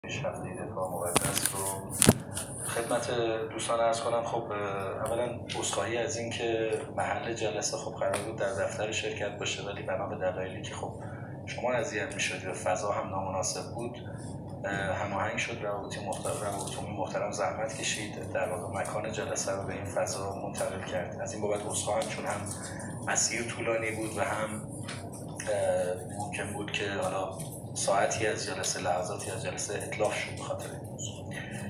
هفته دفاع مقدس رو خدمت دوستان عرض کنم. خب اولا عذرخواهی از این که محل جلسه خب قرار بود در دفتر شرکت باشه، ولی بنا به دلایلی که خب شما اذیت می‌شدید و فضا هم نامناسب بود هماهنگ شد. روابطی محترم زحمت کشید در واقع مکان جلسه رو به این فضا منتقل کرد. از این بابت عذرخواهم، چون هم مسیر طولانی بود و هم ممکن بود که حالا ساعتی از جلسه، لحظاتی از جلسه اتلاف شد به خاطر این موضوع.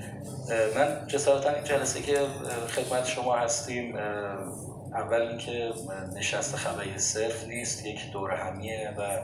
من جسارتا این جلسه که خدمت شما هستیم، اول اینکه نشست خبری صرف نیست، یک دوره همیه و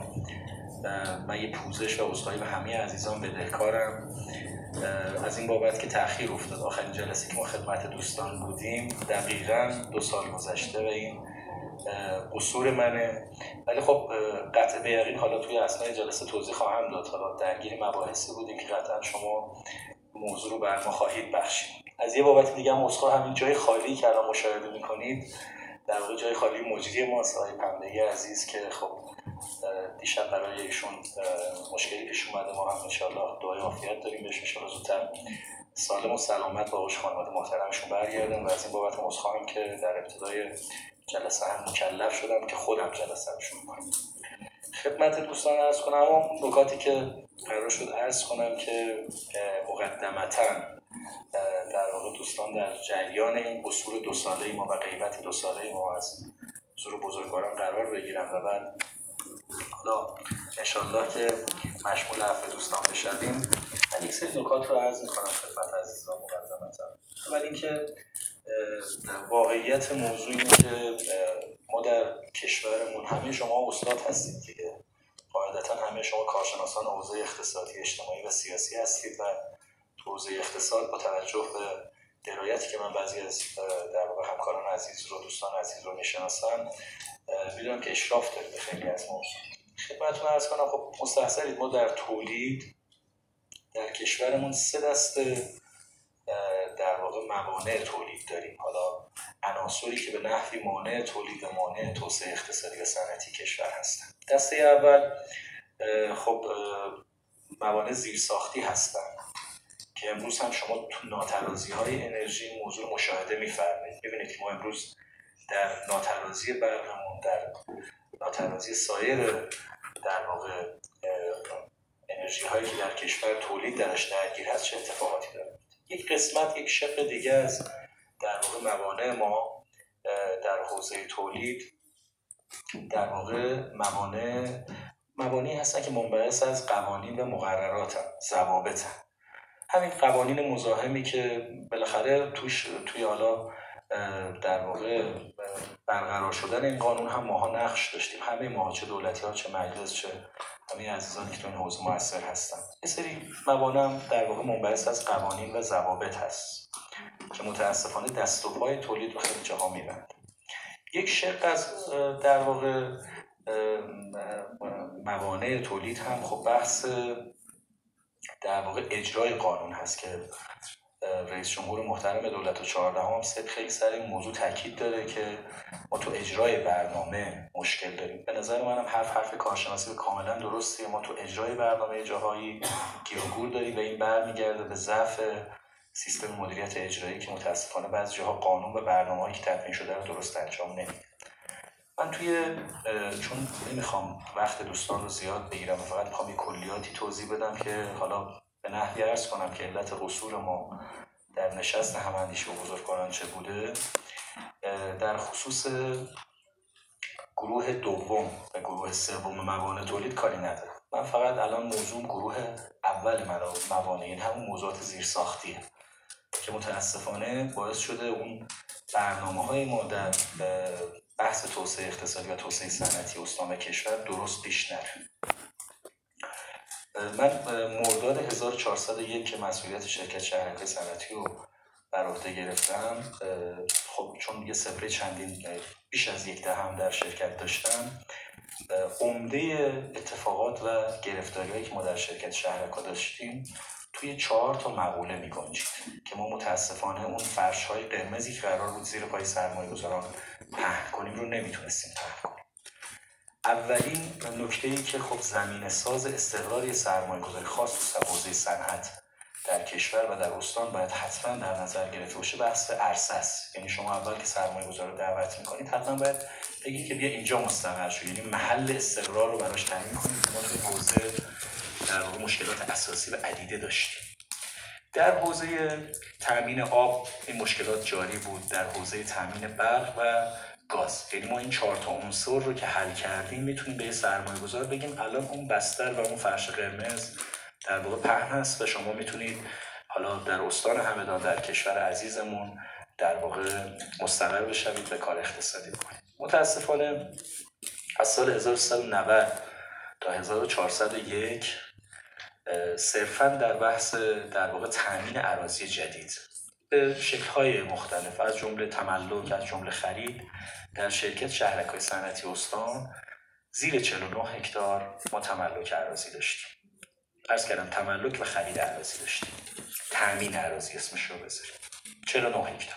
من یه پوزش و عذرخواهی به همه عزیزان بدهکارم از این بابت که تأخیر افتاد. آخرین جلسه که ما خدمت دوستان بودیم دقیقاً 2 سال گذشته و این قصور منه، ولی خب قطع به یقین حالا توی اثنای جلسه توضیح خواهم داد. حالا درگیر مباحثی بودیم که قطعا شما موضوع رو بر ما خواهید بخشید. از یه بابت دیگه هم عذرخواهم، همین جای خالی که الان مشاهده می‌کنید در واقع جای خالی مجری ماست، آقای پنبه‌ای عزیز که خب دیشب برای ایشون مشکلی پیش اومده. ما هم انشالله دعای عافیت داریم بهش، انشالله زودتر سالم و سلامت با آغوش خانواده محترمشون برگردن. و از این بابت عذرخواهم که در ابتدای جلسه هم مکلف شدم که خودم جلسه رو شروع کنم. خدمت دوستان عرض کنم اون نکاتی که قرار شد عرض کنم که مقدمتاً در واقع دوستان در جریان این قصور 2 ساله ما و غیبت 2 ساله ما از حضور بزرگواران قرار بگیرم و بعد حالا انشالله که مشمول عفو دوستان بشویم. من یک سری نکات رو عرض می‌کنم خدمت عزیزان مقدمتاً. اول اینکه واقعیت موضوع اینه که ما در کشورمون، همه شما استاد هستید دیگه، قاعدتا همه شما کارشناسان حوزه اقتصادی، اجتماعی و سیاسی هستید و تو حوزه اقتصاد با توجه به درایتی که من بعضی از در واقع همکاران عزیز رو، دوستان عزیز رو میشناسم، میدونم که اشراف دارید به خیلی از موضوع. خدمتتون عرض کنم خب مستحضرید ما در تولید در کشورمون 3 دسته در واقع موانع تولید داریم. حالا عناصری که به نحوی مانع تولید و مانع توسعه اقتصادی و صنعتی کشور هستن. دسته اول خب موانع زیرساختی هستن که امروز هم شما تو ناترازی‌های انرژی موضوع مشاهده می‌فرمایید. ببینید که ما امروز در ناترازی برقمون، در ناترازی سایر در واقع انرژی هایی که در کشور تولید درش درگیر هست چه اتفاقاتی داره. یک قسمت، یک شق دیگه از در واقع موانع ما در حوزه تولید در واقع موانعی هستن که منبعث از قوانین و مقررات هم، ضوابط هم. همین قوانین مزاحمی که بالاخره توی حالا در واقع برقرار شدن این قانون هم ماها نقش داشتیم، همه ما، چه دولتی ها، چه مجلس، چه همه عزیزانی که تو این حوزه مؤثر هستن. یه سری موانع هم در واقع منبعث از قوانین و ضوابط هست که متاسفانه دست و پای تولید رو خیلی جاها میبند. یک شق از در واقع موانع تولید هم خب بحث در واقع اجرای قانون هست که رئیس جمهور محترم دولت 14 هم خیلی سر این موضوع تاکید داره که ما تو اجرای برنامه مشکل داریم. به نظر منم حرف کارشناسی کاملا درسته. ما تو اجرای برنامه جاهایی گیر و گور داریم و این برمیگرده به ضعف سیستم مدیریت اجرایی که متاسفانه بعضی جاها قانون و برنامه‌ای که تدوین شده رو درست انجام نمیده. من چون نمیخوام وقت دوستان رو زیاد بگیرم، فقط میخوام یه کلیاتی توضیح بدم که حالا به نحوی عرض کنم که علت قصور ما در نشست هماندیشه و بزرگواران چه بوده. در خصوص گروه دوم و گروه سوم موانع تولید کاری ندارم. من فقط الان موضوع گروه اول موانع، این همون موضوعات زیرساختیه که متاسفانه باعث شده اون برنامه‌های ما در بحث توسعه اقتصادی و توسعه صنعتی استان کشور درست پیش نره. من مرداد 1401 که مسئولیت شرکت شهرک صنعتی رو بر عهده گرفتم، خب چون یه سپری چندین بیش از 10 هم در شرکت داشتم، عمده اتفاقات و گرفتاری‌هایی که ما در شرکت شهرک داشتیم توی 4 تا مقوله می‌گنجید که ما متاسفانه اون فرش‌های قرمزی که قرار بود زیر پای سرمایه‌گذاران پهن کنیم رو نمیتونستیم پهن کنیم. اولین نکته‌ای که خب زمینه ساز استقرار سرمایه‌گذاری خاص تو حوزه صنعت در کشور و در استان باید حتما در نظر گرفته باشه بحث عرصه است. یعنی شما اول که سرمایه‌گذار رو دعوت می‌کنید حتما باید بگید که بیا اینجا مستقر شو، یعنی محل استقرار رو براش تعیین کنید. ما توی حوزه در واقع مشکلات اساسی و عدیده داشتیم. در حوزه تامین آب این مشکلات جاری بود، در حوزه تامین برق و گاز. یعنی ما این 4 تا عنصر رو که حل کردیم میتونیم به سرمایه‌گذار بگیم الان اون بستر و اون فرش قرمز در واقع پهن است و شما میتونید حالا در استان همدان در کشور عزیزمون در واقع مستقر بشوید و کار اقتصادی بکنید. متاسفانه از سال 1390 تا 1401 صرفاً در بحث در واقع تامین اراضی جدید به شکل‌های مختلف از جمله تملک، از جمله خرید، در شرکت شهرک‌های صنعتی استان زیر 49 هکتار ما تملک اراضی داشتیم. عرض کردم تملک و خرید اراضی داشتیم. تامین اراضی اسمش رو بذاریم. 49 هکتار.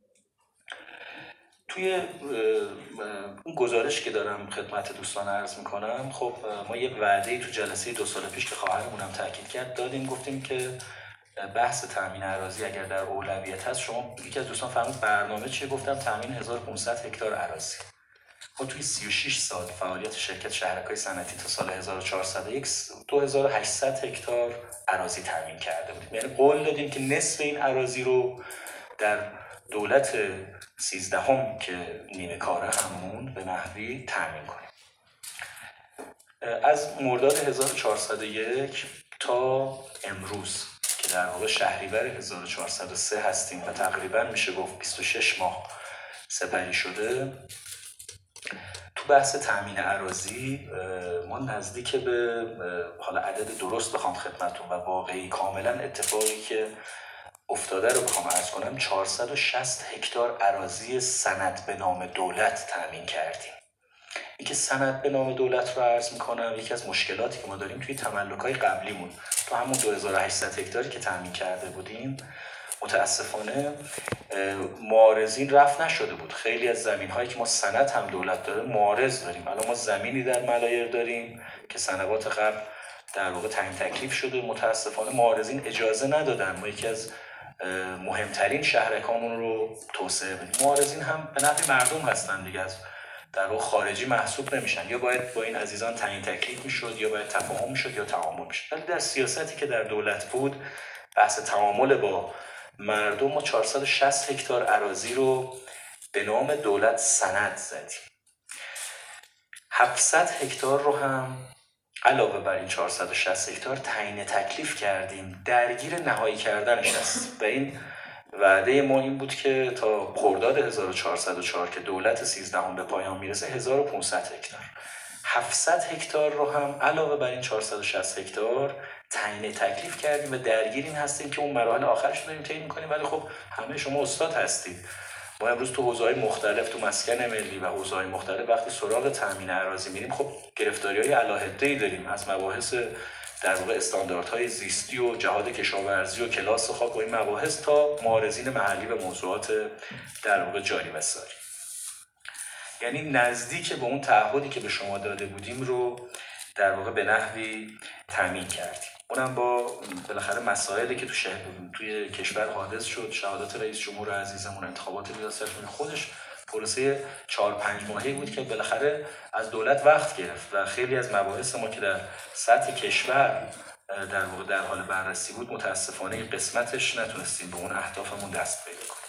توی اون گزارش که دارم خدمت دوستان عرض میکنم، خب ما یک وعده‌ای تو جلسه 2 سال پیش که خواهرمونم تاکید کرد دادیم، گفتیم که بحث تامین اراضی اگر در اولویت هست، شما یکی از دوستان فرمود برنامه چیه؟ گفتم تامین 1500 هکتار اراضی. ما توی 36 سال فعالیت شرکت شهرک‌های صنعتی تا سال 1401 2800 هکتار اراضی تامین کرده بودیم. یعنی قول دادیم که نصف این اراضی رو در دولت 13 که نیمه کاره همون به نحوی تامین کنیم. از مرداد 1401 تا امروز که در واقع شهریور 1403 هستیم و تقریبا میشه گفت 26 ماه سپری شده، تو بحث تامین اراضی ما نزدیک به حالا عدد درست بخوام خدمتتون و واقعی کاملا اتفاقی که افتاده رو بخوام عرض کنم 460 هکتار اراضی سند به نام دولت تامین کردیم. این که سند به نام دولت رو عرض میکنم، یکی از مشکلاتی که ما داریم توی تملک‌های قبلیمون تو همون 2800 هکتاری که تامین کرده بودیم متاسفانه معارضین رفع نشده بود. خیلی از زمین‌هایی که ما سند هم دولت داره معارض داریم. الان ما زمینی در ملایر داریم که سنوات قبل در واقع تعیین تکلیف شده، متاسفانه معارضین اجازه ندادن ما یکی از مهمترین شهرکامون رو توسعه بدیم. معارضین هم به نفع مردم هستن دیگه، از در واقع خارجی محسوب نمیشن. یا باید با این عزیزان تعیین تکلیف میشد، یا باید تفاهم میشد، یا تعامل میشد. ولی در سیاستی که در دولت بود بحث تعامل با مردم، ما 460 هکتار اراضی رو به نام دولت سند زدیم. 700 هکتار رو هم علاوه بر این 460 هکتار تعیین تکلیف کردیم، درگیر نهایی کردنش است. و این وعده ما این بود که تا خرداد 1404 که دولت 13 به پایان میرسه 1500 هکتار. 700 هکتار رو هم علاوه بر این 460 هکتار تعیین تکلیف کردیم و درگیر این هستیم که اون مراحل آخرش رو داریم طی می‌کنیم. ولی خب همه شما استاد هستید، ما امروز تو حوزه‌های مختلف، تو مسکن ملی و حوزه‌های مختلف وقتی سراغ تامین اراضی میریم، خب گرفتاری‌های علاهده‌ای داریم، از مباحث در واقع استانداردهای زیستی و جهاد کشاورزی و کلاس خاک و این مباحث تا معارضین محلی و موضوعات در واقع جاری و ساری. یعنی نزدیک به اون تعهدی که به شما داده بودیم رو در واقع به نحوی تامین کردیم. اونم با بالاخره مسائلی که توی کشور حادث شد، شهادت رئیس جمهور عزیزمون، انتخابات ریاست جمهوری، خودش پروسه 4-5 ماهه‌ای بود که بالاخره از دولت وقت گرفت و خیلی از مباحث ما که در سطح کشور در واقع در حال بررسی بود متاسفانه قسمتش نتونستیم به اون اهدافمون دست پیدا کنیم.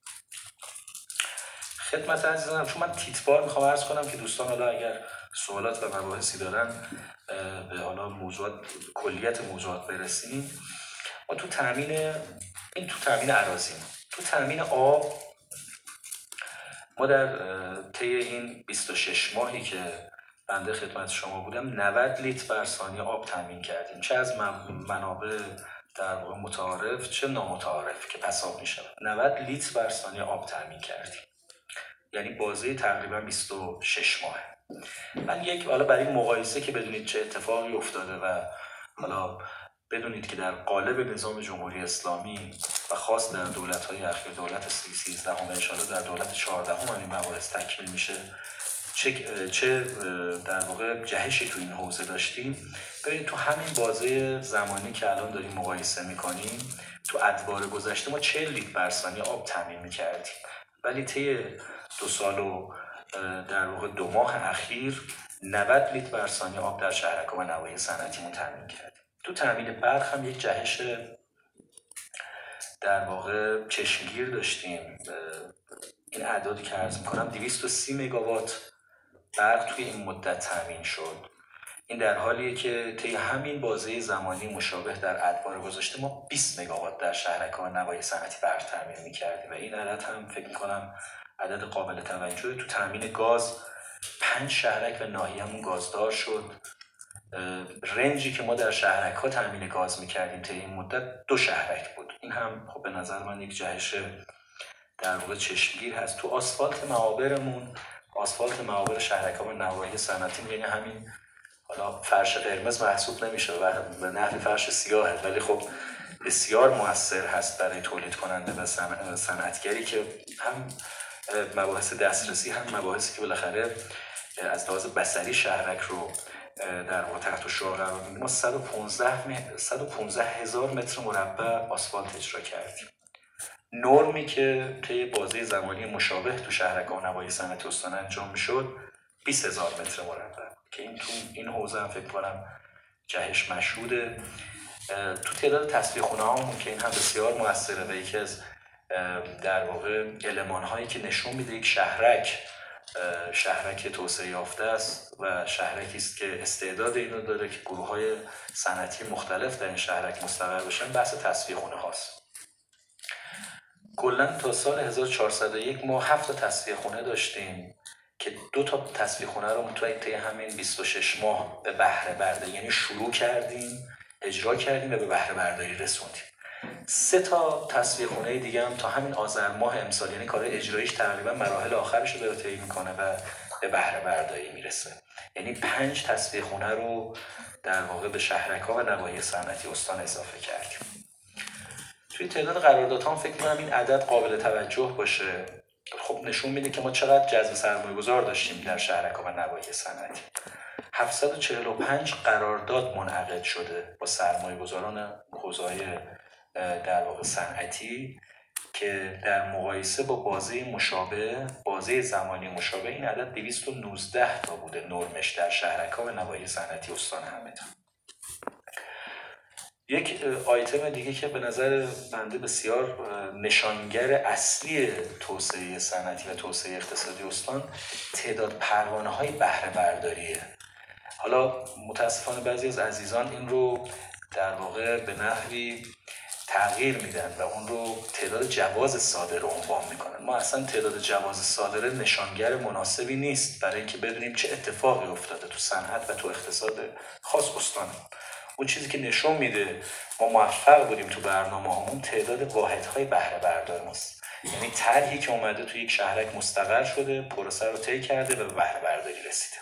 خدمت عزیزانم، چون من تیتبار میخوام عرض کنم که دوستان حالا اگر سوالات و مباحثی دارن به حالا کلیت موضوعات برسیم. ما تو تامین اراضی، تو تامین آب، ما در طی این 26 ماهی که بنده خدمت شما بودم 90 لیتر بر ثانیه آب تامین کردیم، چه از منابع در واقع متعارف چه نامتعارف که پساب می شود. 90 لیتر بر ثانیه آب تامین کردیم، یعنی بازه تقریبا 26 ماه. من حالا برای مقایسه که بدونید چه اتفاقی افتاده و حالا بدونید که در قالب نظام جمهوری اسلامی و خاص در دولت‌های اخیر، دولت 13 ان شاءالله در دولت 14 این مباحث تکمیل میشه. چه در واقع جهشی تو این حوزه داشتیم. ببینید تو همین بازه زمانی که الان داریم مقایسه میکنیم، تو ادوار گذشته ما 40 لیتر بر ثانیه آب تامین میکردیم، ولی طی 2 سال و در واقع 2 ماه اخیر 90 لیتر بر ثانیه آب در شهرک و نواحی صنعتیمون تامین کردیم. تو تامین برق هم یک جهش در واقع چشمگیر داشتیم. این اعدادی که عرض میکنم 230 مگاوات برق توی این مدت تامین شد. این در حالیه که طی همین بازه زمانی مشابه در ادوار گذشته ما 20 مگاوات در شهرک و نواحی صنعتی برق تامین میکردیم و این عدد هم فکر میکنم عدد قابل توجهی. تو تامین گاز 5 شهرک و ناحیه‌مون گازدار شد. رنجی که ما در شهرک ها تامین گاز میکردیم طی این مدت 2 شهرک بود. این هم خب به نظر من یک جهش در واقع چشمگیر هست. تو آسفالت معابرمون، آسفالت معابر شهرک ها و نواحی صنعتی، یعنی همین حالا فرش قرمز محسوب نمیشه و به نحو فرش سیاهه، ولی خب بسیار مؤثر هست برای تولید کننده و صنعتگری که هم مباحث دسترسی هم مباحثی که بالاخره از لحاظ بصری شهرک رو در واقع تحت شعاع قرار میدیم. ما 115 هزار متر مربع آسفالت اجرا کردیم. نرمی که طی بازه زمانی مشابه تو شهرک و نواحی صنعتی استان انجام میشد 20,000 متر مربع که این تو این حوزه هم فکر کنم جهش مشهوده. تو تعداد تصفیه خونه هامون که این هم بسیار موثره و یکی از در واقع المان هایی که نشون میده یک شهرک توسعه یافته است و شهرکی است که استعداد اینو داره که گروه های صنعتی مختلف در این شهرک مستقر بشن، بحث تصفیه خونه هاست. کلا تا سال 1401 ما 7 تصفیه خونه داشتیم که 2 تصفیه خونه رو طی همین 26 ماه به بهره برداری، یعنی شروع کردیم، اجرا کردیم و به بهره برداری رسوندیم. 3 تصفیه خونه دیگه هم تا همین آذر ماه امسال، یعنی کار اجراییش تقریبا مراحل آخرش رو داره طی میکنه و به بهره برداری میرسه. یعنی 5 تصفیه خونه رو در واقع به شهرک‌ها و نواحی صنعتی استان اضافه کردیم. توی تعداد قراردادها هم فکر کنم این عدد قابل توجه باشه. خب نشون میده که ما چقدر جذب سرمایه‌گذار داشتیم در شهرک و نواحی صنعتی. 745 قرارداد منعقد شده با سرمایه‌گذاران حوزه‌های در واقع صنعتی که در مقایسه با بازه زمانی مشابه این عدد 219 تا بوده نرمش در شهرک و نواحی صنعتی استان همدان. یک آیتم دیگه که به نظر بنده بسیار نشانگر اصلی توسعه صنعتی و توسعه اقتصادی استان تعداد پروانه‌های بهره برداریه. حالا متاسفانه بعضی از عزیزان این رو در واقع به نحوی تغییر میدن و اون رو تعداد جواز صادره عنوان میکنن. ما اصلا تعداد جواز صادره نشانگر مناسبی نیست برای اینکه بدونیم چه اتفاقی افتاده تو صنعت و تو اقتصاد خاص استان. اون چیزی که نشون میده ما موفق بودیم تو برنامه‌هامون تعداد واحدهای بهره بردار ماست، یعنی طرحی که اومده تو یک شهرک مستقر شده، پروسه رو طی کرده و به بهره برداری رسیده.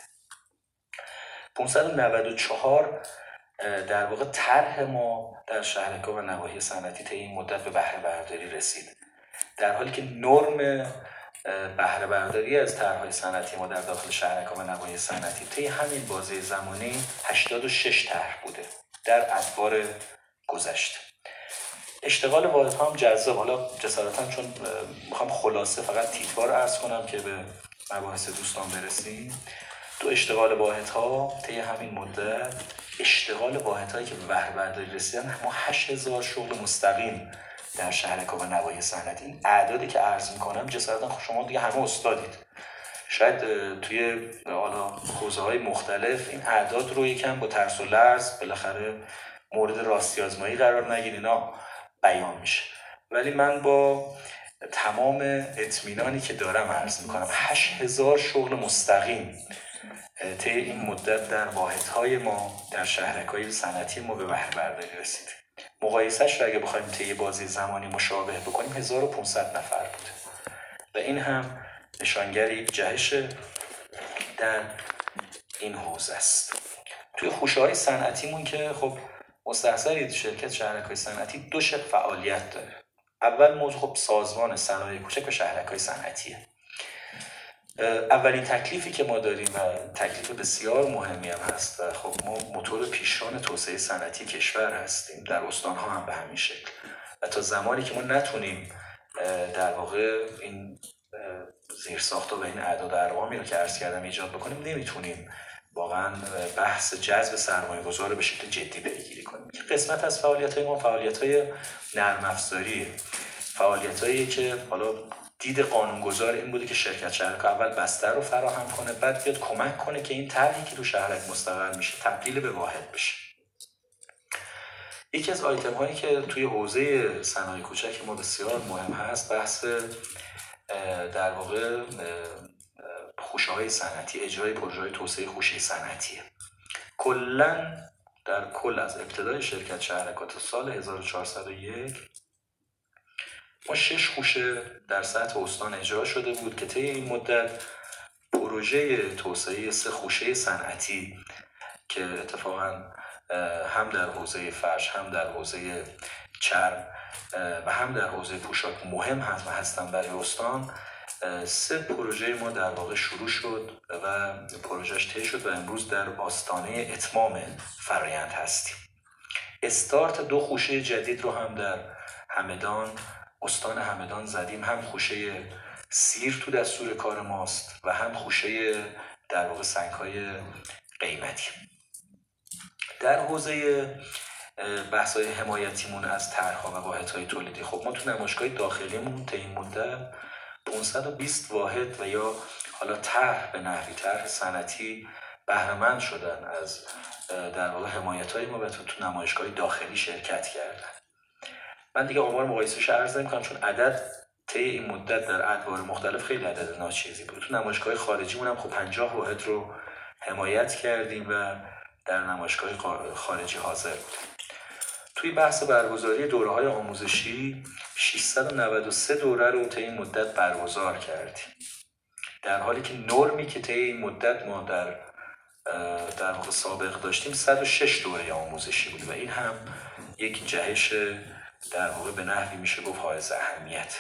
594 در واقع طرح ما در شهرک‌ها و نواحی صنعتی طی این مدت به بهره برداری رسید، در حالی که نرم بهره برداری از طرح‌های صنعتی ما در داخل شهرک‌ها و نواحی صنعتی طی همین بازه زمانی 86 طرح بوده در ادوار گذشته. اشتغال واحدها هم جذاب. حالا جسارتاً چون میخوام خلاصه فقط تیتوار عرض کنم که به مباحث دوستان برسیم. تو اشتغال واحدها طی همین مدت اشتغال واحدهایی که به بهره برداری رسیدن ما 8000 شغل مستقیم در شهرک‌ها و نواحی صنعتی. این اعدادی که عرض میکنم جسارتاً شما دیگه همه استادید، شاید توی حوزه‌های مختلف این اعداد رو یکم با ترس و لرز بالاخره مورد راستی آزمایی قرار نگیره، اینا بیان میشه، ولی من با تمام اطمینانی که دارم عرض میکنم 8000 شغل مستقیم طی این مدت در واحدهای ما در شهرک‌های صنعتی ما به بهره برداری رسید. مقایسهش رو اگه بخوایم طی بازی زمانی مشابه بکنیم 1500 نفر بود و این هم نشانگر یک جهش در این حوزه است. توی خوشه‌های صنعتیمون که خب مستحضرید شرکت شهرک‌های صنعتی 2 شق فعالیت داره. اول موضوع خب سازمان صنایع کوچک و شهرک‌های صنعتیه. اولین تکلیفی که ما داریم و تکلیف بسیار مهمی هم هست و خب ما موتور پیشران توسعه صنعتی کشور هستیم، در استانها هم به همین شکل، و تا زمانی که ما نتونیم در واقع این زیرساخت‌ها و این اعداد و ارقامی رو که عرض کردم ایجاد بکنیم، نمیتونیم واقعا بحث جذب سرمایه‌گذار رو به شکل جدی پیگیری کنیم. قسمت از فعالیت‌های ما فعالیت‌های نرم افزاریه، فعالیت‌هایی که حالا دید قانونگذار این بوده که شرکت شهرک اول بستر رو فراهم کنه، بعد بیاد کمک کنه که این طرحی که تو شهرک مستقر میشه تبدیل به واحد بشه. یکی از آیتم هایی که توی حوزه صنایع کوچک ما بسیار مهم هست بحث در واقع خوشه‌های صنعتی، اجرای پروژه‌های توسعه خوشه صنعتیه. کلاً در کل از ابتدای شرکت شهرک تا سال 1401 ما 6 خوشه در سطح استان اجرا شده بود که طی این مدت پروژه توسعه 3 خوشه صنعتی که اتفاقاً هم در حوزه فرش، هم در حوزه چرم و هم در حوزه پوشاک مهم هست و هستن برای استان، 3 پروژه ما در واقع شروع شد و پروژهش طی شد و امروز در آستانه اتمام فرایند هستیم. استارت 2 خوشه جدید رو هم در همدان، استان همدان زدیم، هم خوشه سیر تو دستور کار ماست و هم خوشه در واقع سنگ‌های قیمتی. در حوزه بحث‌های حمایتیمون از طرح‌ها و واحدهای تولیدی، خب ما تو نمایشگاه داخلیمون تا این مدت 520 واحد و یا حالا طرح به نحوی طرح صنعتی بهره‌مند شدن از در واقع حمایت‌های ما و تو نمایشگاه داخلی شرکت کردن. من دیگه آمار مقایسه‌اش عرض نمی‌کنم چون عدد طی این مدت در ادوار مختلف خیلی عدد ناچیزی بود. تو نمایشگاه خارجیمون هم خب 50 واحد رو حمایت کردیم و در نمایشگاه خارجی حاضر بودیم. توی بحث برگزاری دوره‌های آموزشی 693 دوره رو طی این مدت برگزار کردیم، در حالی که نرمی که طی این مدت ما در واقع سابق داشتیم 106 دوره آموزشی بود و این هم یک جهش در واقع به نحوی میشه گفت حائز اهمیت.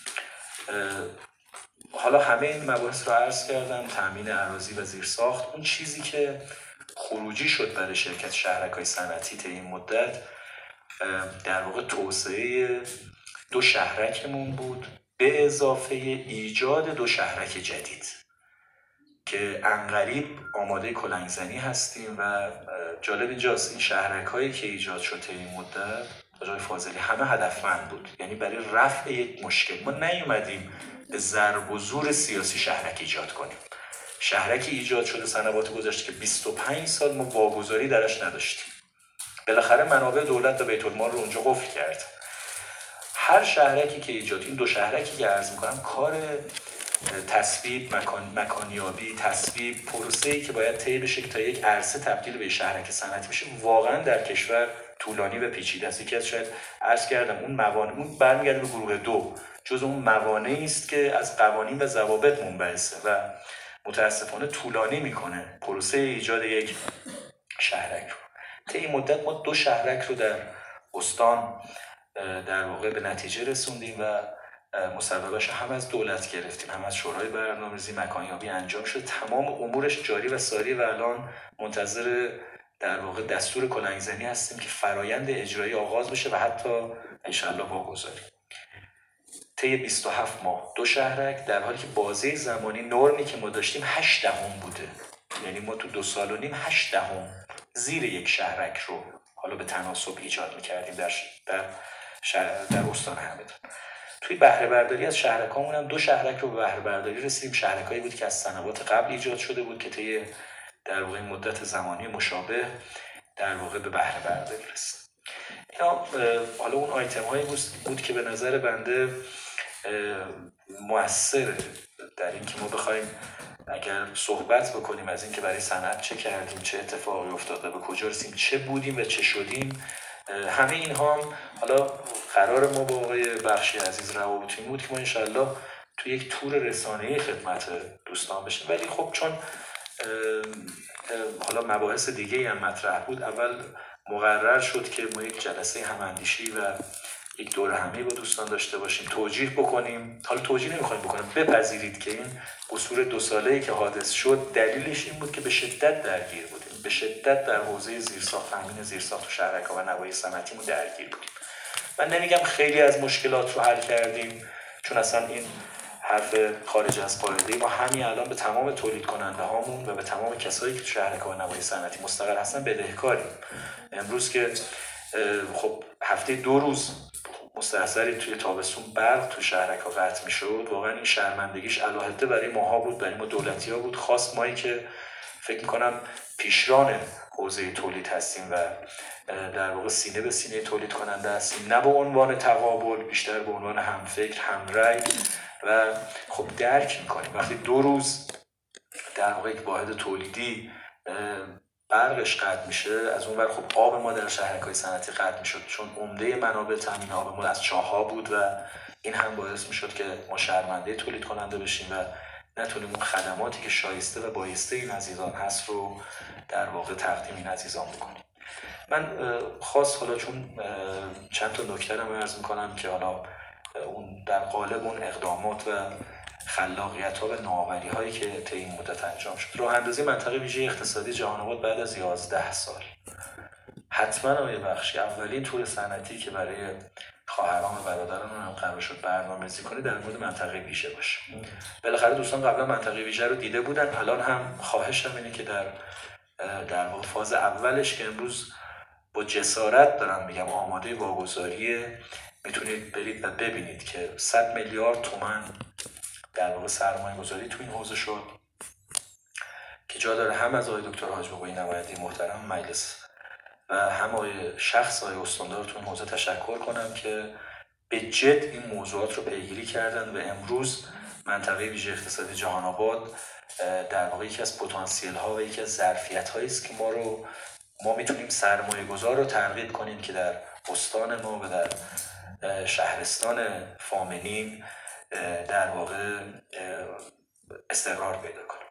حالا همه این مباحث رو عرض کردم، تامین اراضی و زیرساخت. اون چیزی که خروجی شد برای شرکت شهرک‌های صنعتی طی این مدت در واقع توسعه 2 شهرکمون بود به اضافه ایجاد 2 شهرک جدید که عنقریب آماده کلنگزنی هستیم و جالب اینجاست این شهرک هایی که ایجاد شد طی این مدت آقای فاضلی همه هدفمند بود، یعنی برای رفع یک مشکل. ما نیومدیم به ضرب و زور سیاسی شهرک ایجاد کنیم. شهرکی ایجاد شده سنوات گذشته که 25 سال ما واگذاری درش نداشتیم، بالاخره منابع دولت و بیت المال رو اونجا قفل کرد. هر شهرکی که ایجاد، این 2 شهرکی که عرض میکنم، کار تصویب، مکانیابی، تصویب، پروسه‌ای که باید طی بشه که تا یک عرصه تبدیل به شهرک صنعتی بشه واقعا در کشور طولانی و پیچیده است. یکی از شاید عرض کردم اون موانع، اون برمیگرده به گروه 2، جز اون موانعی است که از قوانین و ضوابط منبعثه و متاسفانه طولانی میکنه پروسه ایجاد یک شهرک رو. طی این مدت ما 2 شهرک رو در استان در واقع به نتیجه رسوندیم و مصوبه‌اش هم از دولت گرفتیم، هم از شورای برنامه‌ریزی مکانیابی انجام شد. تمام امورش جاری و ساری و الان منتظر در واقع دستور کلنگزنی هستیم که فرایند اجرایی آغاز بشه و حتی انشالله واگذاری. طی 27 ماه 2 شهرک، در حالی که بازه زمانی نرمی که ما داشتیم 8 دهم بوده، یعنی ما تو 2 سال و نیم 8 دهم زیر یک شهرک رو حالا به تناسب ایجاد می‌کردیم در استان همدان. توی بهره برداری از شهرکامون هم 2 شهرک رو به بهره برداری رسیدیم. شهرکایی بود که از سنوات قبل ایجاد شده بود که طی در واقع مدت زمانی مشابه در واقع به بهره برداری رسید. اینا حالا اون آیتم هایی بود که به نظر بنده مؤثره در این که ما بخوایم اگر صحبت بکنیم از این که برای صنعت چه کردیم، چه اتفاقی افتاده، به کجا رسیدیم، چه بودیم و چه شدیم. همه اینها هم حالا قرار ما با آقای بخشی عزیز روابطی بود که ما انشالله تو یک تور رسانه‌ای خدمت دوستان بشیم، ولی خب چون حالا مباحث دیگه هم مطرح بود، اول مقرر شد که ما یک جلسه هماندیشی و یک دور همی با دوستان داشته باشیم، توجیه بکنیم. حالا توجیه نمیخوایم بکنیم، بپذیرید که این قصور 2 ساله‌ای که حادث شد دلیلش این بود که به شدت درگیر بودیم، به شدت در حوزه زیرساخت، تامین زیرساخت و شهرک‌ها و نواحی صنعتیمون درگیر بودیم. من نمیگم خیلی از مشکلات رو حل کردیم، چون اصلا این حرف خارج از قاعده. ما همین الان به تمام تولید کننده هامون و به تمام کسایی که تو شهرک‌ها و نواحی صنعتی مستقر هستن بدهکاریم. امروز که خب هفته 2 روز مستحضری توی تابستون برق تو شهرک‌ها قطع می‌شد، واقعا این شرمندگیش علاهده برای ماها بود، برای ما دولتی‌ها بود، خاص مایی که فکر می‌کنم پیشران حوزه تولید هستیم و در واقع سینه به سینه تولید کننده هستیم، نه به عنوان تقابل، بیشتر به عنوان همفکر، همرأی. و خب درک می‌کنیم وقتی 2 روز در واقع یک واحد تولیدی برقش قطع میشه، از اون ور خب آب ما در شهرک‌های صنعتی قطع میشد، چون عمده منابع تامین آب ما از چاه‌ها بود و این هم باعث میشد که ما شرمنده تولید کننده بشیم و نتونیم اون خدماتی که شایسته و بایسته این عزیزان هست رو در واقع تقدیم این عزیزان بکنیم. من خاص حالا چون چند تا نکته رو عرض میکنم که حالا اون در قالب اون اقدامات و خلاقیت‌ها و نوآوری‌هایی که طی این مدت انجام شد، راه اندازی منطقه ویژه اقتصادی جهان آباد بعد از 11 سال حتما آقای بخشی اولین تور صنعتی که برای خواهران و برادران هم قرار شد برنامه‌ریزی کنه در مورد منطقه ویژه باشه. بالاخره دوستان قبلا منطقه ویژه رو دیده بودن، الان هم خواهشم اینه که در واقع فاز اولش که امروز با جسارت دارم میگم آماده واگذاری، میتونید برید و ببینید که 100 میلیارد تومان در واقع سرمایه گذاری تو این حوزه شد که جا داره هم از آقای دکتر حاج بابایی نماینده محترم مجلس و هم شخص آقای استاندار تو این حوزه تشکر کنم که به جد این موضوعات رو پیگیری کردن و امروز منطقه ویژه اقتصادی جهان آباد در واقع یکی از پتانسیل ها و یکی از ظرفیت هایی است که ما میتونیم سرمایه گذار رو ترغیب کنیم که در استان ما و در شهرستان فامنین در واقع استقرار پیدا کنه.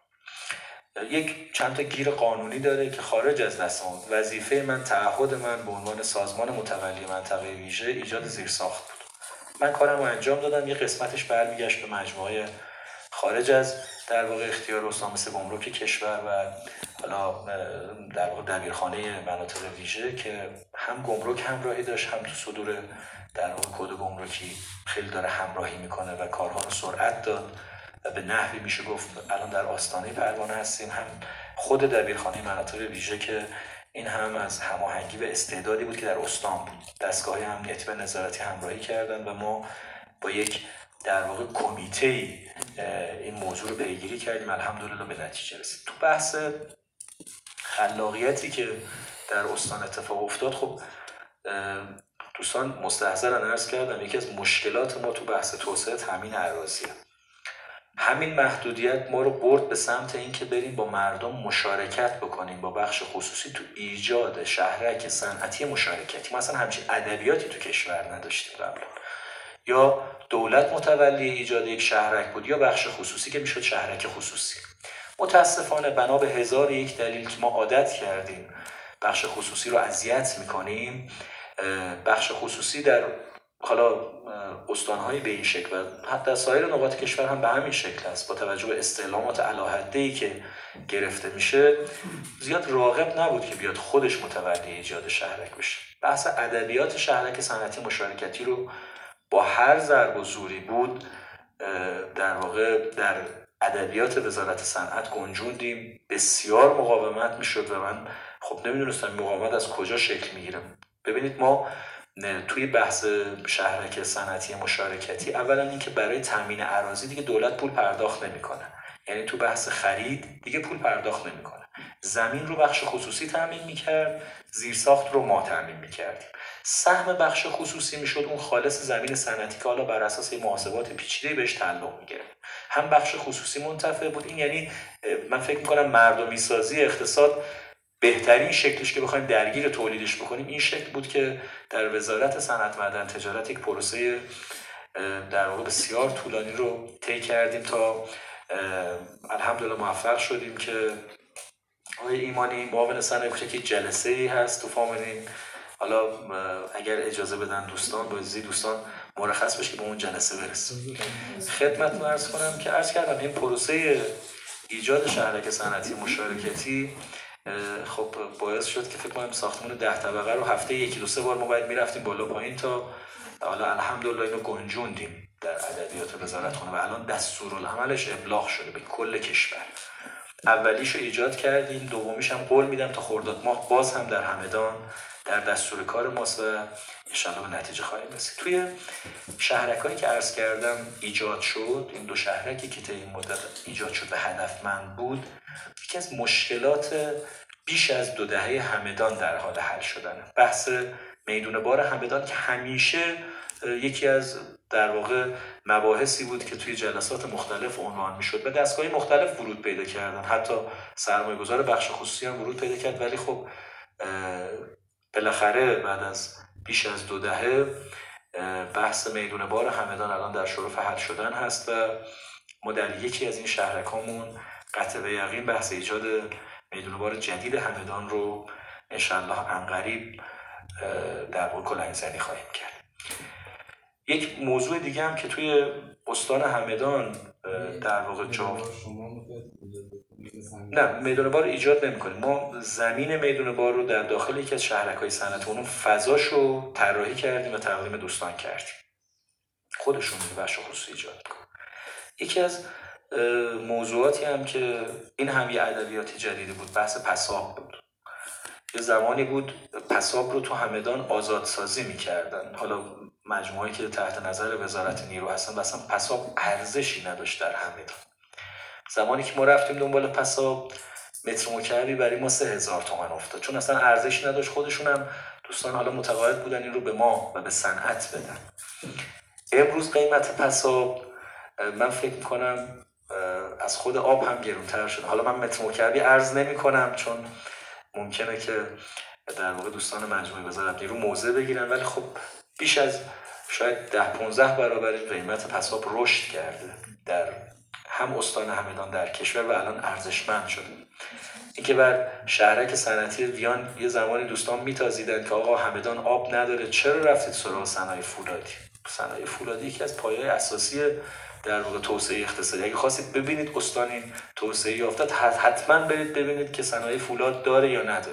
یک چند تا گیر قانونی داره که خارج از دستم. وظیفه من، تعهد من به عنوان سازمان متولی منطقه ویژه ایجاد زیرساخت بود. من کارم رو انجام دادم، یه قسمتش برمیگشت به مجموعه خارج از در واقع اختیار استان مثل گمرک کشور و حالا در واقع دبیرخانه مناطق ویژه که هم گمرک همراهی داشت، هم تو صدور در واقع کد گمرکی خیلی داره همراهی میکنه و کارها رو سرعت داد و به نحوی میشه گفت الان در آستانه پروانه هستیم. هم خود دبیرخانه مناطق ویژه که این هم از هماهنگی و استعدادی بود که در استان بود، دستگاه امنیتی و نظارتی همراهی کردن و ما با یک در واقع کمیته این موضوع رو پیگیری کردیم، الحمدلله به نتیجه رسید. تو بحث خلاقیتی که در استان اتفاق افتاد، خب دوستان مستحضرن عرض کردم یکی از مشکلات ما تو بحث توسعه تامین اراضیه. همین محدودیت ما رو برد به سمت این که بریم با مردم مشارکت بکنیم، با بخش خصوصی تو ایجاد شهرک صنعتی مشارکتی. ما اصلا همچین ادبیاتی تو کشور نداشتیم قبلا. یا دولت متولی ایجاد یک شهرک بود یا بخش خصوصی که میشد شهرک خصوصی. متاسفانه بنا به 1001 دلیل که ما عادت کردیم بخش خصوصی رو اذیت میکنیم، بخش خصوصی در حالا استان‌های به این شکل و حتی سایر نقاط کشور هم به همین شکل است، با توجه به استعلامات علاهده‌ای که گرفته میشه زیاد راغب نبود که بیاد خودش متولی ایجاد شهرک بشه. بحث ادبیات شهرک صنعتی مشارکتی رو با هر ضرب و زوری بود در واقع در ادبیات وزارت صنعت گنجوندیم، بسیار مقاومت میشد و من خب نمیدونستم مقاومت از کجا شکل میگیره. ببینید ما توی بحث شهرک صنعتی مشارکتی اولا اینکه برای تامین اراضی دیگه دولت پول پرداخت نمیکنه، یعنی تو بحث خرید دیگه پول پرداخت نمیکنه. زمین رو بخش خصوصی تامین میکرد، زیرساخت رو ما تامین میکردیم. سهم بخش خصوصی میشد اون خالص زمین صنعتی که حالا بر اساس محاسبات پیچیده بهش تعلق میگیره. هم بخش خصوصی منتفع بود. این یعنی من فکر میکنم مردمی سازی اقتصاد بهترین شکلش که بخوایم درگیر تولیدش بکنیم این شکل بود که در وزارت صنعت معدن تجارت یک پروسه در واقع بسیار طولانی رو طی کردیم تا الحمدلله موفق شدیم که آقای ایمانی معاون صنایع کوچک جلسه‌ای هست تو فامنین حالا اگر اجازه بدن دوستان بایزی دوستان مرخص بشه که به اون جلسه برسیم. خدمتتون عرض کنم که عرض کردم این پروسه ایجاد شهرک صنعتی مشارکتی خب باعث شد که فکر کنم ساختمان 10 طبقه رو هفته یکی دو سه بار ما باید میرفتیم بالا پایین تا حالا الحمدلله اینو گنجوندیم در ادبیات وزارتخانه و الان دستورالعملش ابلاغ شده به کل کشور. اولیشو ایجاد کردیم، دومیش هم قول میدم تا خرداد ماه باز هم در همدان در دستور کار ماست و انشاءالله به نتیجه خواهیم رسید. توی شهرکایی که عرض کردم ایجاد شد، این 2 شهرکی که طی این مدت ایجاد شد و هدفمند بود، یکی از مشکلات بیش از 2 دهه همدان در حال حل شدن. بحث میدون بار همدان که همیشه یکی از در واقع مباحثی بود که توی جلسات مختلف عنوان میشد و دستگاه مختلف ورود پیدا کردن، حتی سرمایه‌گذار بخش خصوصی هم ورود پیدا کرد، ولی خب بالاخره بعد از بیش از 2 دهه بحث میدون بار همدان الان در شرف حل شدن هست و ما در یکی از این شهرکامون قطع به یقین بحث ایجاد میدون بار جدید همدان رو انشاءالله عنقریب در واقع کلنگ‌زنی خواهیم کرد. یک موضوع دیگه هم که توی استان همدان در واقع نه میدون بار ایجاد نمی‌کنیم. ما زمین میدون بار رو در داخل یکی از شهرک‌های صنعتی اونم فضاشو طراحی کردیم و تقدیم دوستان کردیم. خودشون بخش خصوصی ایجاد می‌کنن. یکی از موضوعاتی هم که این هم یه ادبیاتی جدیدی بود بحث پساب بود. یه زمانی بود پساب رو تو همدان آزادسازی می‌کردن. حالا مجموعه‌ای که تحت نظر وزارت نیرو هستن اصلا پساب ارزشی نداشت در همدان. زمانی که ما رفتیم دنبال پساب متر مکعبی برای ما 3000 تومان افتاد، چون اصلا ارزشی نداشت. خودشون هم دوستان حالا متقاعد بودن این رو به ما و به صنعت بدن. امروز قیمت پساب من فکر می‌کنم از خود آب هم گرونتر شده. حالا من متر مکعبی عرض نمی‌کنم چون ممکنه که در واقع دوستان مجموعه وزارت نیرو موضع بگیرن، ولی خب بیش از شاید 10-15 برابر قیمت پساب رشد کرده در هم استان همدان در کشور و الان ارزشمند شده. اینکه بر شهرک صنعتی ویان یه زمانی دوستان میتازیدن که آقا همدان آب نداره، چرا رفتید سراغ صنایع فولادی؟ صنایع فولادی یکی از پایه‌های اساسی در واقع توسعه اقتصادی. اگه خواستید ببینید استان این توسعه یافته حتما برید ببینید که صنایع فولاد داره یا نداره.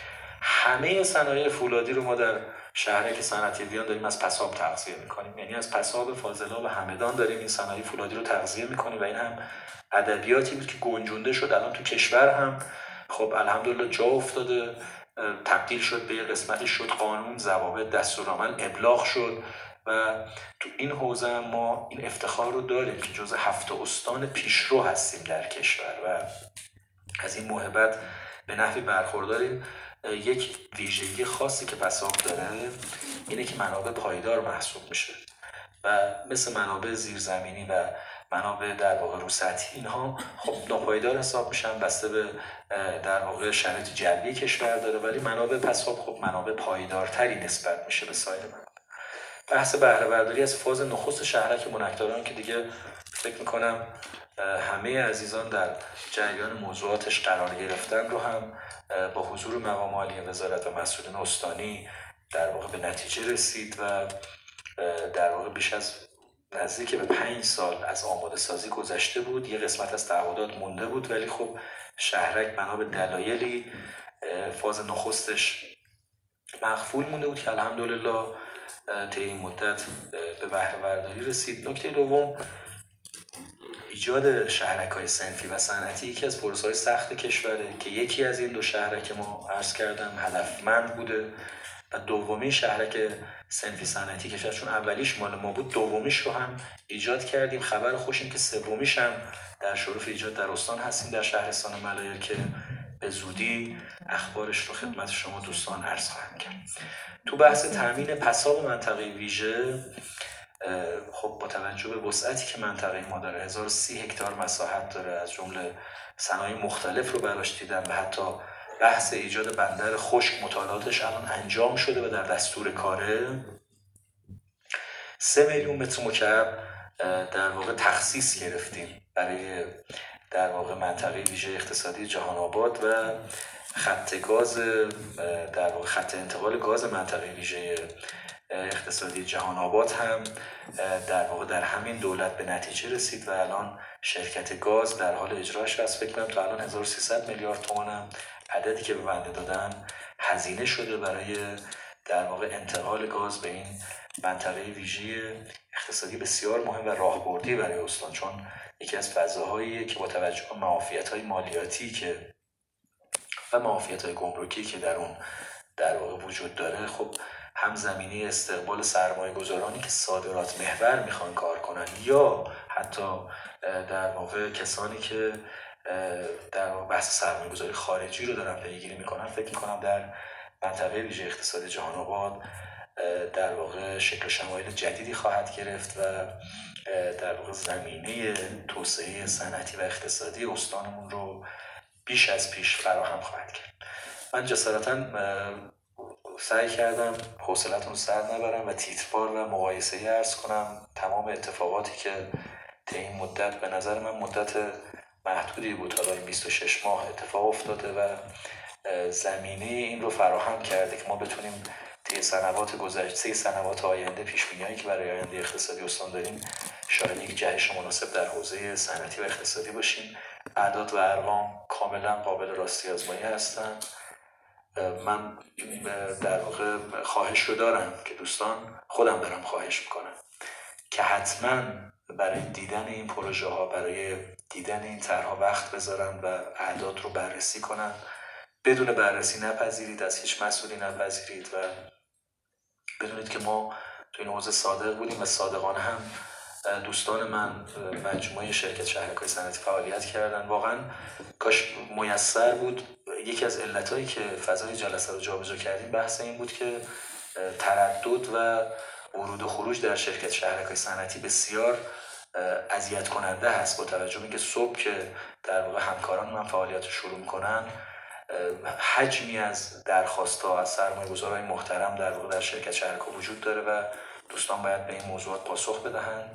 همه صنایع فولادی رو ما در شهرک صنعتی ویان داریم از پساب تغذیه میکنیم، یعنی از پساب فاضلاب و همدان داریم این صنایع فولادی رو تغذیه میکنیم و این هم ادبیاتی بود که گنجونده شد. الان تو کشور هم خب الحمدلله جا افتاده، تبدیل شد به یه قسمتی، شد قانون، ضوابط، دستورالعمل ابلاغ شد و تو این حوزه هم ما این افتخار رو داریم که جزو 7 استان پیشرو هستیم در کشور و از این موهبت به نحوی برخورداریم. یک ویژگی خاصی که پساب داره اینه که منابع پایدار محسوب میشه و مثل منابع زیرزمینی و منابع در واقع رو سطحی اینها خب ناپایدار حساب میشن، بسته به در واقع شرایط جوی کشور داره، ولی منابع پساب خب منابع پایدارتری نسبت میشه به سایر منابع. بحث بهره برداری از فاز نخست شهرک منکدران که دیگه فکر میکنم همه عزیزان در جریان موضوعاتش قرار گرفتن رو هم با حضور مقام عالی وزارت و مسئولین استانی در واقع به نتیجه رسید و در واقع بیش از نزدیک به 5 سال از آماده سازی گذشته بود. یه قسمت از تعهدات مونده بود ولی خب شهرک بنا به دلایلی فاز نخستش مخفول مونده بود که الحمدلله طی این مدت به بهره برداری رسید. نکته دوم ایجاد شهرک‌های صنفی و صنعتی یکی از پروسه‌های سخت کشوره که یکی از این 2 شهرک ما عرض کردم هدفمند بوده و دومین شهرک صنفی صنعتی کشور، چون اولیش مال ما بود، دومیش رو هم ایجاد کردیم. خبر خوش این که سومیش هم در شرف ایجاد در استان هستیم در شهرستان ملایل که به زودی اخبارش رو خدمت شما دوستان عرض خواهم کرد. تو بحث تامین پساب منطقه ویژه خب با توجه به وسعتی که منطقه ما داره 1030 هکتار مساحت داره، از جمله صنایع مختلف رو براش دیدم و حتی بحث ایجاد بندر خشک مطالعاتش الان انجام شده و در دستور کاره. 3 میلیون متر مکعب در واقع تخصیص گرفتیم برای در واقع منطقه ویژه اقتصادی جهان آباد و خط گاز در واقع خط انتقال گاز منطقه ویژه اقتصادی جهان آباد هم در واقع در همین دولت به نتیجه رسید و الان شرکت گاز در حال اجراش هست. فکر کنم تا الان 1300 میلیارد تومان هم عددی که به بنده دادن هزینه شده برای در واقع انتقال گاز به این منطقه ویژه اقتصادی بسیار مهم و راهبردی برای استان، چون یکی از فضاهاییه که با توجه به معافیت‌های مالیاتی که و معافیت‌های گمرکی که در اون در واقع وجود داره، خب هم زمینه استقبال سرمایه گذارانی که صادرات محور میخوان کار کنن یا حتی در واقع کسانی که در واقع بحث سرمایه گذاری خارجی رو دارن پیگیری میکنن، فکر میکنم در منطقه ویژه اقتصادی جهان آباد در واقع شکل شمایل جدیدی خواهد گرفت و در واقع زمینه توسعه صنعتی و اقتصادی استانمون رو بیش از پیش فراهم خواهد کرد. من جسارتاً سعی کردم حوصلتون سر نبرم و تیتروار و مقایسه‌ای عرض کنم تمام اتفاقاتی که طی این مدت، به نظر من مدت محدودی بود، حالا این 26 ماه اتفاق افتاده و زمینه این رو فراهم کرده که ما بتونیم طی سنوات گذشته، سنوات آینده، پیش‌بینی‌هایی که برای آینده اقتصادی استان داریم شاهد یک جهش مناسب در حوزه صنعتی و اقتصادی باشیم. اعداد و ارقام کاملا قابل راستی آزمایی هستند. من در واقع خواهش رو دارم که دوستان، خودم دارم خواهش میکنم که حتما برای دیدن این پروژه ها، برای دیدن این طرح‌ها وقت بذارن و اعداد رو بررسی کنن. بدون بررسی نپذیرید، از هیچ مسئولی نپذیرید و بدونید که ما تو این حوزه صادق بودیم و صادقانه هم دوستان من مجموعه شرکت شهرک‌های صنعتی فعالیت کردن. واقعا کاش میسر بود. یکی از علتایی که فضای جلسه رو جابجا کردیم بحث این بود که تردد و ورود و خروج در شرکت شهرک‌های صنعتی بسیار اذیت کننده هست، با توجه به اینکه صبح که در واقع همکاران من فعالیت شروع می‌کنن حجمی از درخواست‌ها از سرمایه‌گذارهای محترم در واقع در شرکت شهرک‌ها وجود داره و دوستان باید به این موضوعات پاسخ بدهند.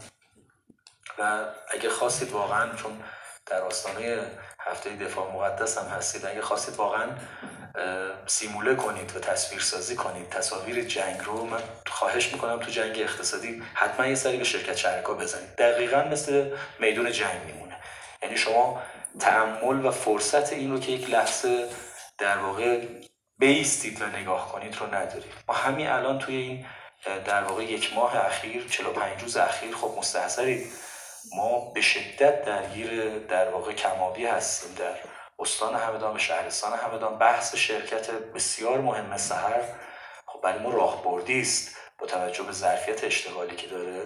و اگه خواستید واقعا، چون در آستانه هفته دفاع مقدس هم هستید، اگه خواستید واقعا سیموله کنید و تصویرسازی کنید تصاویر جنگ رو، من خواهش میکنم تو جنگ اقتصادی حتما یه سری به شرکت شهرک‌ها بزنید. دقیقاً مثل میدون جنگ میمونه. یعنی شما تأمل و فرصت این رو که یک لحظه در واقع بیستید و نگاه کنید رو ندارید. ما همین الان توی این در واقع یک ماه اخیر، 45 روز اخیر، خب مستحضرید ما به شدت درگیر در واقع کمابی هستیم در استان همدان و شهرستان همدان. بحث شرکت بسیار مهم سحر خب برای ما راهبردی است با توجه به ظرفیت اشتغالی که داره.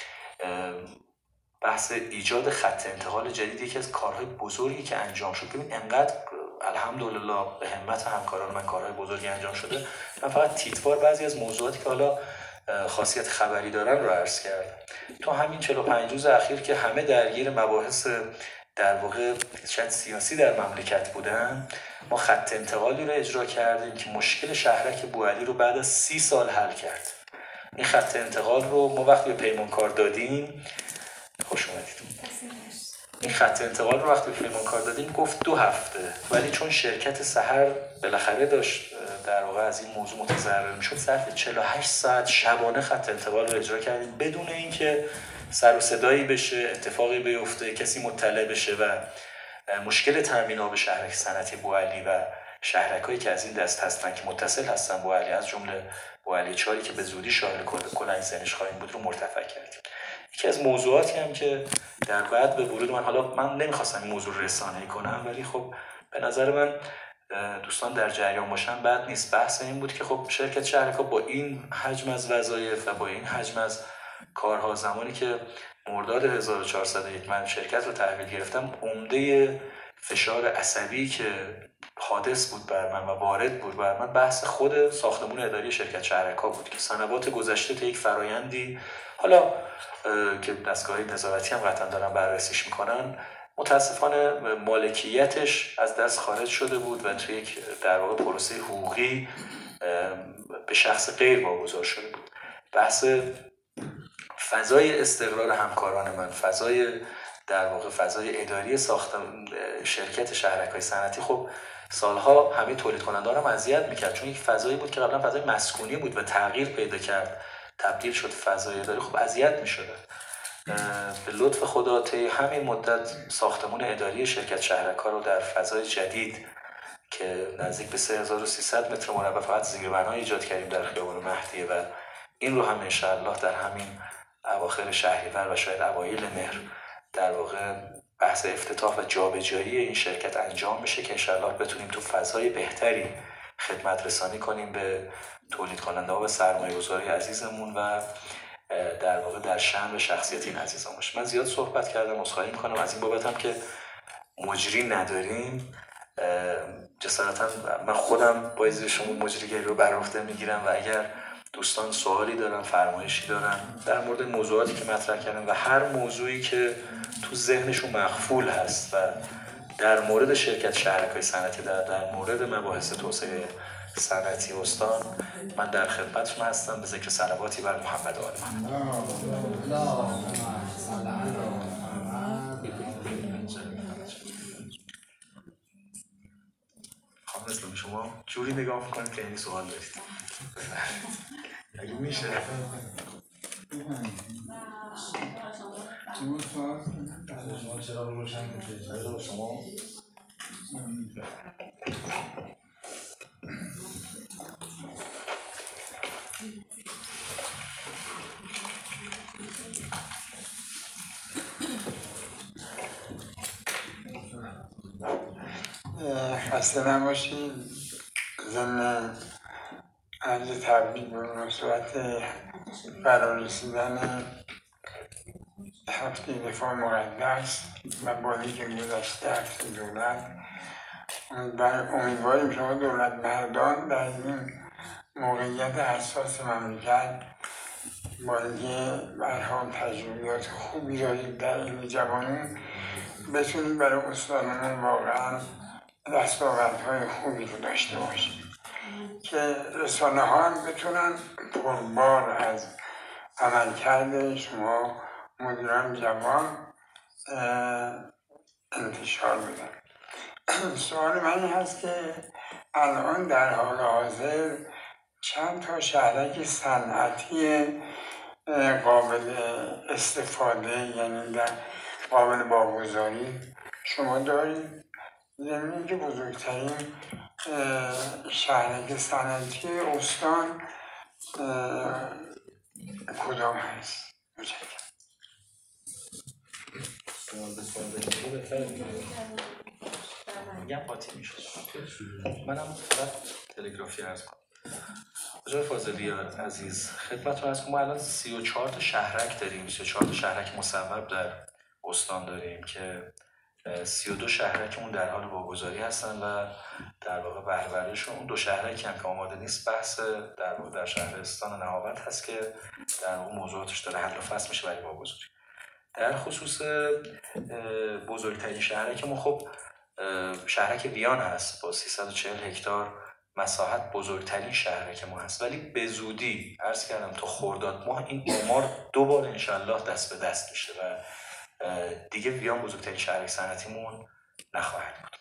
بحث ایجاد خط انتقال جدید یکی از کارهای بزرگی که انجام شد. ببین انقدر الحمدلله به همت همکاران من کارهای بزرگی انجام شده. من فقط تیتوار بعضی از موضوعاتی که حالا خاصیت خبری دارن رو عرض کردم. تو همین 45 روز اخیر که همه درگیر مباحث در واقع شاید سیاسی در مملکت بودن، ما خط انتقالی رو اجرا کردیم که مشکل شهرک بوعلی رو بعد از 30 سال حل کرد. این خط انتقال رو ما وقتی به پیمانکار دادیم، خوش اومدید. این خط انتقال رو وقتی به پیمانکار دادیم گفت 2 هفته، ولی چون شرکت سحر بالاخره داشت در واقع از این موضوع متضرر میشد، ظرف 48 ساعت شبانه خط انتقال رو اجرا کردیم بدون اینکه سر و صدایی بشه، اتفاقی بیفته، کسی مطلع بشه و مشکل تامین آب شهرک صنعتی بوعلی و شهرکایی که از این دست هستن که متصل هستن بوعلی، از جمله بوعلی 4 که به زودی شاهد کلنگ زنش خواهیم بود، رو مرتفع کردیم. یکی از موضوعاتی هم که در بعد به ورود من، حالا من نمیخواستم این موضوع رسانه‌ای کنم ولی خب به نظر من دوستان در جریان باشن بد نیست، بحث این بود که خب شرکت شهرک‌ها با این حجم از وظایف و با این حجم از کارها، زمانی که مرداد 1401 من شرکت رو تحویل گرفتم، عمده فشار عصبی که حادث بود بر من و وارد بود بر من بحث خود ساختمون اداری شرکت شهرک‌ها بود که سنوات گذشته تا یک فرایندی، حالا که دستگاه نظارتی هم قطعا دارن بررسیش میکنن، متاسفانه مالکیتش از دست خارج شده بود و توی یک در واقع پروسه حقوقی به شخص غیر واگذار شده بود. بحث فضای استقرار همکاران من، فضای در واقع فضای اداری ساختمان شرکت شهرک‌های صنعتی، خب سالها همه تولید کننده هم اذیت میکرد، چون یک فضایی بود که قبلا فضای مسکونی بود و تغییر پیدا کرد، تبدیل شد فضای اداری، خب اذیت میشدن. به لطف خدا طی همین مدت ساختمان اداری شرکت شهرک‌ها رو در فضای جدید که نزدیک به 3300 متر مربع فقط زیربنا ایجاد کردیم در خیابان مهدیه و این رو هم انشاءالله در همین اواخر شهریور و شاید اوایل مهر در واقع بحث افتتاح و جابجایی این شرکت انجام بشه که انشاءالله بتونیم تو فضای بهتری خدمت رسانی کنیم به تولید کننده ها و سرمایه گذاری عزیزمون و در واقع در شأن و شخصیت این عزیزان باشه. من زیاد صحبت کردم، عذرخواهی میکنم از این بابت هم که مجری نداریم. جسارتا من خودم با اجازه شما مجریگری رو بر عهده میگیرم و اگر دوستان سوالی دارن، فرمایشی دارن در مورد موضوعاتی که مطرح کردم و هر موضوعی که تو ذهنشون مخفول هست و در مورد شرکت شهرک‌های صنعتی در مورد مباحث توسعه صنعتی استان، من در خدمتتون هستم. به ذکر صلواتی بر محمد و آل محمد. خانم اسلامی شما جوری نگاه میکنید که این سوال دارید اگه میشه چرا روشن میشه شما خسته نباشید. ضمن عرض تبریک به مناسبت فرارسیدن هفته دفاع مقدس و بازی که گذشته هفته دولت، امیدواریم شما دولت مردان در این موقعیت حساس مملکت با اینکه به هر حال تجربیات خوبی دارید در این جوانی، بتونید برای استانمون واقعا دستاوردهای خوبی رو داشته باشید که رسانه ها هم بتونن پربار از عملکرد شما مدیران جوان انتشار بدن. سوال من این هست که الان در حال حاضر چند تا شهرک صنعتی قابل استفاده، یعنی در قابل واگذاری شما دارید؟ یعنی که بزرگترین شهرک صنعتی استان کدام هست؟ میگم قاطی میشه. منم فقط تلگرافی عرض کنم. آقای فاضلی عزیز خدمت رو عرض کنم، ما الان 34 تا شهرک داریم، 34 تا شهرک مصوب در استان داریم که 32 شهرکمون در حال واگذاری هستن و در واقع بهره‌برداریشون. اون 2 شهرکی هم که آماده نیست، بحث در واقع در شهرستان نهاوند هست که در واقع موضوعاتش داره حل و فصل میشه برای واگذاری. در خصوص بزرگترین شهرکمون خب شهرک ویان هست با 340 هکتار مساحت، بزرگترین شهرک ما هست، ولی به زودی عرض کردم تا خرداد ماه این آمار دوباره انشالله دست به دست میشه و دیگه ویان بزرگترین شهرک صنعتیمون نخواهد بود.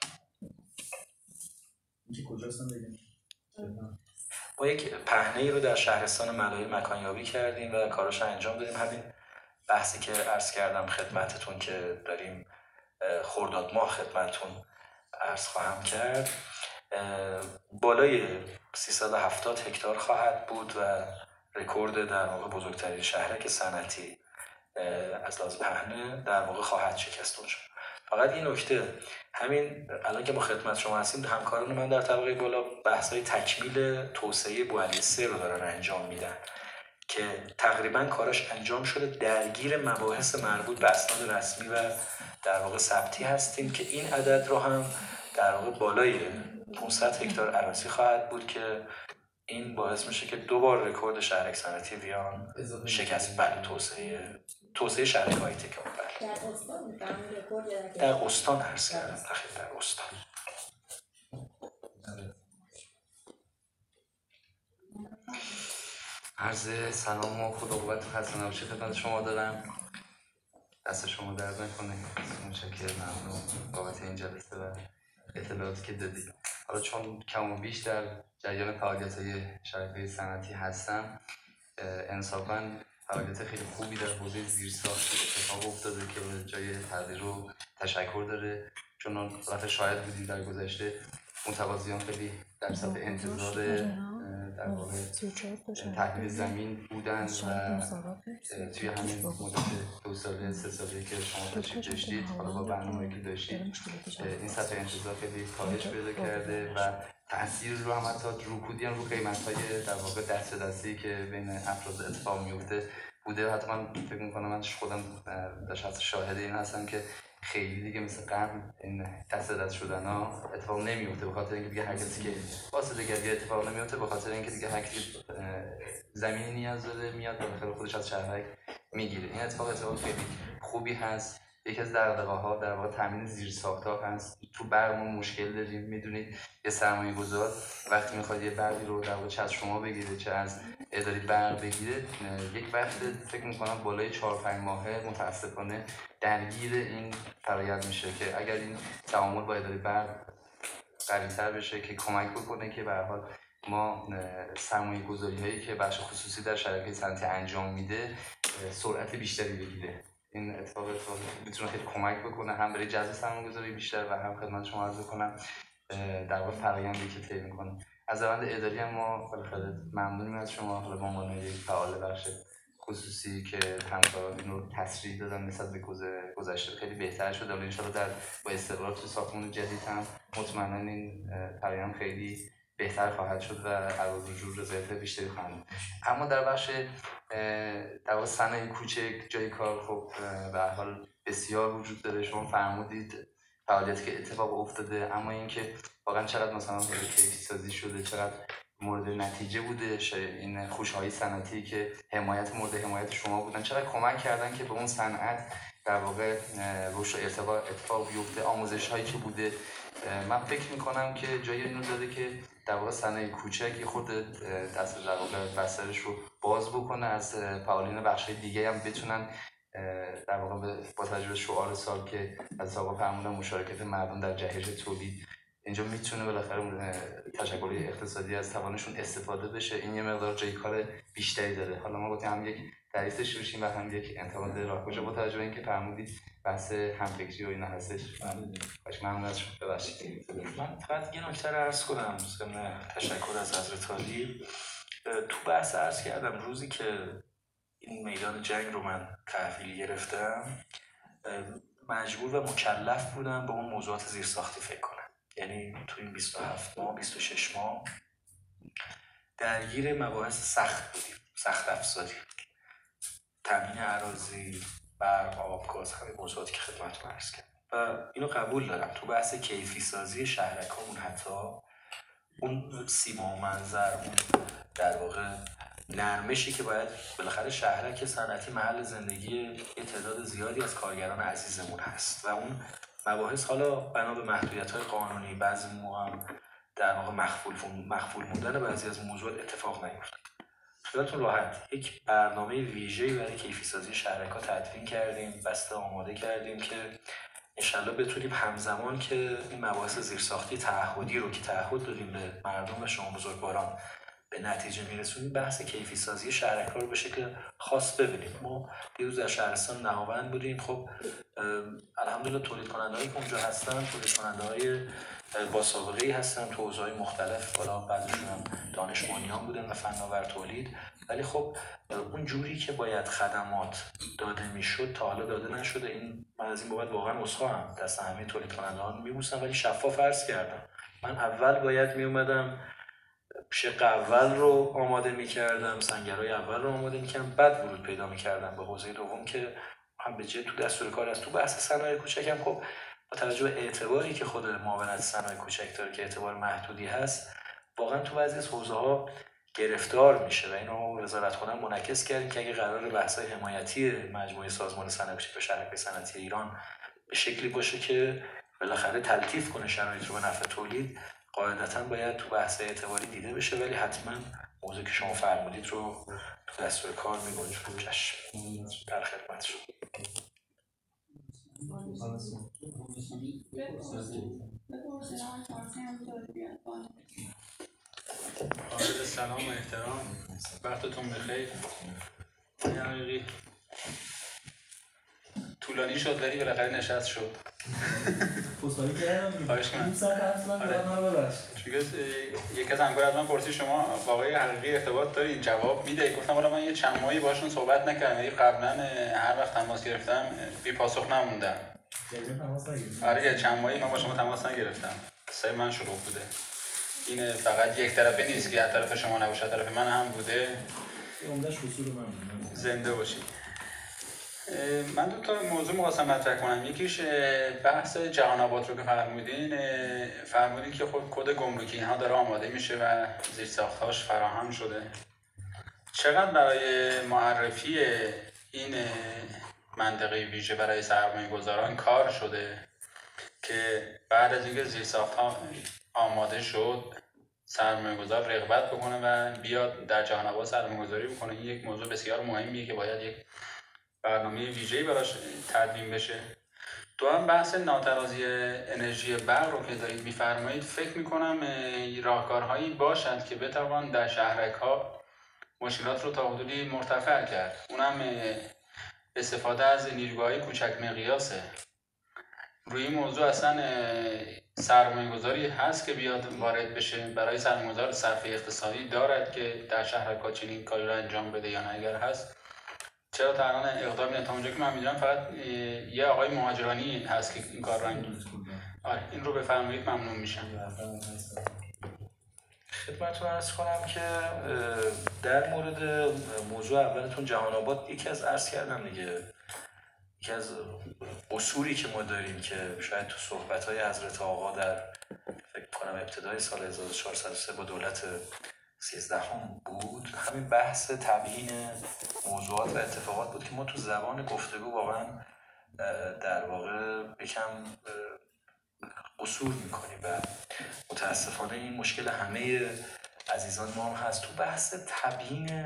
اینکه کجاستن بگم؟ ما یک پهنه‌ای رو در شهرستان ملایی مکانیابی کردیم و کاراش انجام دادیم. همین بحثی که عرض کردم خدمتتون که داریم خرداد ماه خدمتتون عرض خواهم کرد، بالای 370 هکتار خواهد بود و رکورد در واقع بزرگترین شهرک صنعتی از لحاظ پهنه در واقع خواهد شکست اونجا. فقط این نکته، همین الان که ما خدمت شما هستیم، همکاران من در طبقه بالا بحث‌های تکمیل توسعه بوعلی 3 رو دارن انجام میدن که تقریبا کاراش انجام شده، درگیر مباحث مربوط به اسناد رسمی و در واقع ثبتی هستیم که این عدد رو هم در واقع بالای 500 هکتار اراضی خواهد بود که این باعث میشه که دوبار رکورد شهرک صنعتی ویان شکست. بله، توسعه شهرک آیتی که در استان عرض کردم، در استان. عرض سلام و خدا قوت و خسته نباشید خدمت شما دارم. دست شما درد نکنه. متشکرم، ممنون بابت این جلسه و اطلاعاتی که دادید. حالا چون کم و بیش در جریان فعالیت‌های شرکت‌های صنعتی هستم، انصافاً فعالیت خیلی خوبی در حوزه زیرساخت اتفاق افتاده که به جای تقدیر و تشکر داره، چون البته شاید بودیم در گذشته متقاضیان خیلی در سطح انتظار در واقع تحویل زمین بودن و توی همین مدت 2 ساله 3 ساله که شما تشریف داشتید، حالا با برنامه‌ای که داشتید، این سطح انتظار خیلی کاهش پیدا کرده و تأثیر رو هم حتی رکودی هم رو قیمت‌های در واقع دست به دستی که بین افراد اتفاق میفته بوده. حتی من فکر می‌کنم من خودم در شخص شاهد این هستم که خیلی دیگه مثل قبل این دست به دست شدن‌ها اتفاق نمیفته، به خاطر اینکه دیگه هر کسی که واسه دیگه اتفاق نمیفته، به خاطر اینکه دیگه هر کی زمینی نیاز داره میاد بالاخره خودش از شهرک میگیره. این اتفاق خیلی خوبی هست. یکی از دغدغه‌ها در واقع تامین زیرساخت‌ها هست. تو برقمون مشکل داریم، میدونید یه سرمایه‌گذار وقتی میخواد یه برقی رو در واقع چه از شما بگیره چه از اداره برق بگیره، یک وقت فکر می‌کنم بالای 4-5 ماهه متأسفانه درگیر این فرآیند میشه که اگر این تعامل با اداره برق قوی‌تر بشه که کمک بکنه که به هر حال ما سرمایه‌گذاری‌هایی که بخش خصوصی در شرکت صنعتی انجام میده سرعت بیشتری بگیره. این اتفاق میتونه خیلی کمک بکنه هم برای جذب سرمایه‌گذاری بیشتر و هم خدمت شما عرض کنم در واقع فرآیندی که طی می‌کنه. از روند اداری هم ما بالاخره ممنونیم از شما، حالا به عنوان یک فعال بخش خصوصی که همکاران این رو تسریع دادن نسبت به گذشته خیلی بهتر شده. ولی انشالله با استقرار تو ساختمان جدید هم مطمئنا این فرآیند خیلی بهتر خواهد شد و عرض و جور رضایت بیشتری خواهند. اما در بخش در واقع صنایع کوچک جای کار خب به هر حال بسیار وجود داره. شما فرمودید فعالیتی که اتفاق افتاده، اما اینکه واقعا چقدر مثلا کیفی سازی شده، چقدر مورد نتیجه بوده این خوشه‌های صنعتی که مورد حمایت شما بودن، چقدر کمک کردن که به اون صنعت در واقع رشد و ارتقا اتفاق بیفته، آموزش‌هایی که بوده. من فکر می‌کنم که جای اینو داره که در واقع صنایع کوچک یه خورده دست در واقع بسترش رو باز بکنه، از فعالین بخش‌های دیگه هم بتونن در واقع با تجربه شعار سال که از آقا فرمودن مشارکت مردم در جهش تولید، اینجا میتونه بالاخره تشکل اقتصادی از توانشون استفاده بشه. این یه مقدار جای کار بیشتری داره. حالا ما گفتیم هم یک تعریف داشته باشیم و هم یک انتقاد راهگشا با توجه به اینکه فرمودید بحث همفکری و اینا هستش. ممنون از شما. ببخشید من فقط یه نکته رو عرض کنم ضمن تشکر از حضرت عالی. تو بحث عرض کردم روزی که این میدان جنگ رو من تحویل گرفتم مجبور و مکلف بودم به اون موضوعات زیرساختی فکر کنم. یعنی تو این 27 ماه 26 ماه درگیر مباحث سخت بودیم، سخت افزاری، تامین اراضی، برق، آب، گاز، همه موضوعاتی که خدمتتون عرض کردم و اینو قبول دارم. تو بحث کیفی سازی شهرکامون حتی اون سیما و منظر، اون در واقع نرمشی که باید بالاخره شهرک صنعتی محل زندگی یه تعداد زیادی از کارگران عزیزمون هست و اون مباحث حالا بنا به محدودیت‌های قانونی بعضی موقع هم در واقع مخفول موندن بعضی از موضوعات اتفاق نیفتاد. خیالتون راحت یک برنامه ویژه‌ای برای کیفی سازی شهرک‌ها تدوین کردیم، بسته آماده کردیم که انشالله بتونیم همزمان که این مباحث زیرساختی تعهدی رو که تعهد دادیم به مردم و شما بزرگواران به نتیجه میرسونیم، بحث کیفی سازی شهرک‌ها رو به شکل خاص ببینیم. ما دیروز در شهرستان نهاوند بودیم. خب الحمدلله تولید کننده‌هایی که اونجا هستن تولید کننده‌های با سابقه‌ای هستن تو حوزه‌های مختلف، حالا بعضیشون هم دانش بنیان بودن و فناور تولید، ولی خب اون جوری که باید خدمات داده میشد تا حالا داده نشده. این من از این بابت واقعا عذرخواهم، دست همه تولید کنندگان میبوسم، ولی شفاف عرض کردم. من اول باید میومدم شق اول رو آماده میکردم، سنگرهای اول رو آماده میکردم، بعد ورود پیدا میکردم به حوزه دوم که هم به جای تو دستور کار است. تو بحث صنایع کوچک هم خب با توجه به اعتباری که خود معاونت صنایع کوچک داره که اعتبار محدودی هست، واقعا تو بعضی از حوزه‌ها گرفتار میشه و اینو وزارتخونه منعکس کردیم که اگه قرار بحث‌های حمایتی مجموعه سازمان صنایع کوچک و شرکت صنعتی ایران به شکلی باشه که بالاخره تلطیف کنه شرایط رو به نفع تولید، قاعدتاً باید تو بحث اعتباری دیده بشه، ولی حتما موضوعی که شما فرمودید رو تو دستور کار می‌گنجونم. چشم، در خدمت شما. عرض سلام و احترام، وقتتون بخیر. حقیقی طولانی شد ولی بالاخره نشست شد. خوشحالی کردم. خواهش کنم. این ساعت حرف ببخش. یکی از همکار از من پرسید شما با آقای حقیقی ارتباط دارید؟ جواب میده. گفتم والا من یه چند ماهی باشون صحبت نکردم. قبلا هر وقت تماس گرفتم بی پاسخ نموندم. تماس نگرفتم. آره یه چند ماهی من با شما تماس نگرفتم. سه من شروع بوده. این فقط یک طرفه نیست که از طرف شما نباشه، از طرف من هم بوده. عمدش حضور من بود. زنده باشید. من دو تا موضوع می‌خواستم مطرح کنم. یکیش بحث جهان آباد رو که فرمودین که خب کد گمرکی اینها داره آماده میشه و زیرساخت‌هاش فراهم شده. چقدر برای معرفی این منطقه ویژه برای سرمایه‌گذاران کار شده که بعد از اینکه زیرساخت‌ها آماده شد سرمایه‌گذار رغبت بکنه و بیاد در جهان آباد سرمایه‌گذاری بکنه. این یک موضوع بسیار مهمیه که باید یک برنامه ویژه‌ای براش تدوین بشه. دوام بحث ناترازی انرژی برق رو که دارید می‌فرمایید، فکر می‌کنم راهکارهایی باشد که بتوان در شهرک‌ها مشکلات رو تا حدودی مرتفع کرد. اونم استفاده از نیروگاه‌های کوچک مقیاسه. روی این موضوع اصلا سرمایه‌گذاری هست که بیاد وارد بشه؟ برای سرمایه‌گذار صرفه اقتصادی دارد که در شهرک‌ها چنین کاری رو انجام بده یا نه؟ اگر هست چرا تا الان اقدام نمی‌کنه؟ تا اونجا که من می‌دونم فقط یه آقای مهاجرانی هست که این کار رو انجام میده. آره این رو بفرمایید ممنون میشم. خدمتتون عرض کنم که در مورد موضوع اولتون جهان آباد، یکی از عرض کردم دیگه، یکی از اصولی که ما داریم که شاید تو صحبت‌های حضرت آقا در فکر کنم ابتدای سال 1403 با دولت 13 بود، همین بحث تبیین موضوعات و اتفاقات بود که ما تو زبان گفتگو واقعا در واقع یکم قصور میکنیم و متاسفانه این مشکل همه عزیزان ما هم هست. تو بحث تبیین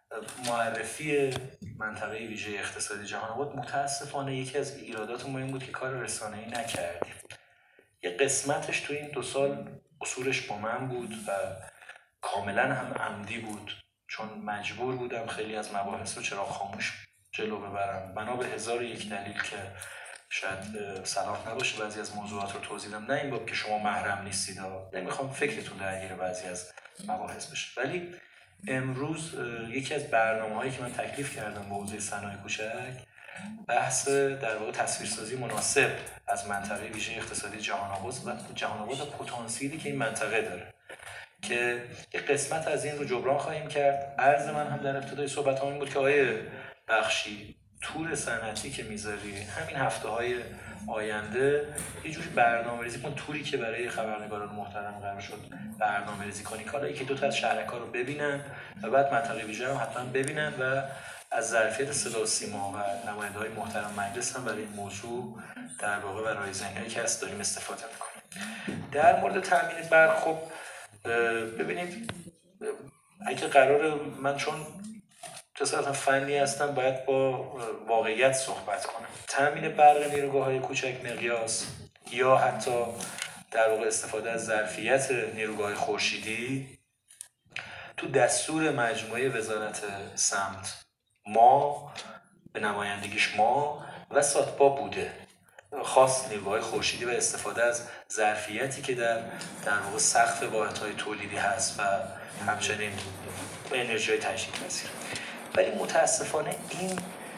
معرفی منطقه ویژه اقتصادی جهان آباد متاسفانه یکی از ایرادات ما این بود که کار رسانه‌ای نکردیم. یه قسمتش تو این 2 سال قصورش با من بود و کاملا هم عمدی بود، چون مجبور بودم خیلی از مباحث رو چراغ خاموش جلو ببرم بنا به 1001 دلیل که شاید صلاح نباشه بعضی از موضوعات رو توضیح بدم. نه این باب که شما محرم نیستید، نمیخوام فکرتون درگیر بعضی از مباحث بشه، ولی امروز یکی از برنامه‌هایی که من تکلیف کردم با حوزه صنایع کوچک بحث در واقع تصویرسازی مناسب از منطقه ویژه اقتصادی جهان آباد و پتانسیلی که این منطقه داره که یک قسمت از این رو جبران خواهیم کرد. عرض من هم در ابتدای صحبت‌هام این بود که آقای بخشی تور صنعتی که میذاری همین هفته‌های آینده یه جوری برنامه‌ریزی کن، توری که برای خبرنگاران محترم قرار شد برنامه‌ریزی کنی که حالا یکی دو تا از شهرک‌ها رو ببینن و بعد منطقه ویژه رو حتما ببینن و از ظرفیت صدا و سیما و نماینده‌های محترم مجلس هم برای این موضوع در واقع برای ذهنی که هست داریم استفاده می‌کنیم. در مورد تامین برق خب ببینید، اگه قراره من چون جسارتا فنی هستم باید با واقعیت صحبت کنم. تامین برق نیروگاه‌های کوچک مقیاس یا حتی در واقع استفاده از ظرفیت نیروگاه خورشیدی تو دستور مجموعه وزارت سمت ما به نمایندگیش ما و ساتپا بوده، خاص نیروگاه خورشیدی و استفاده از ظرفیتی که در واقع سقف واحدهای تولیدی هست و همچنین انرژی تجدید پذیر. ولی متاسفانه این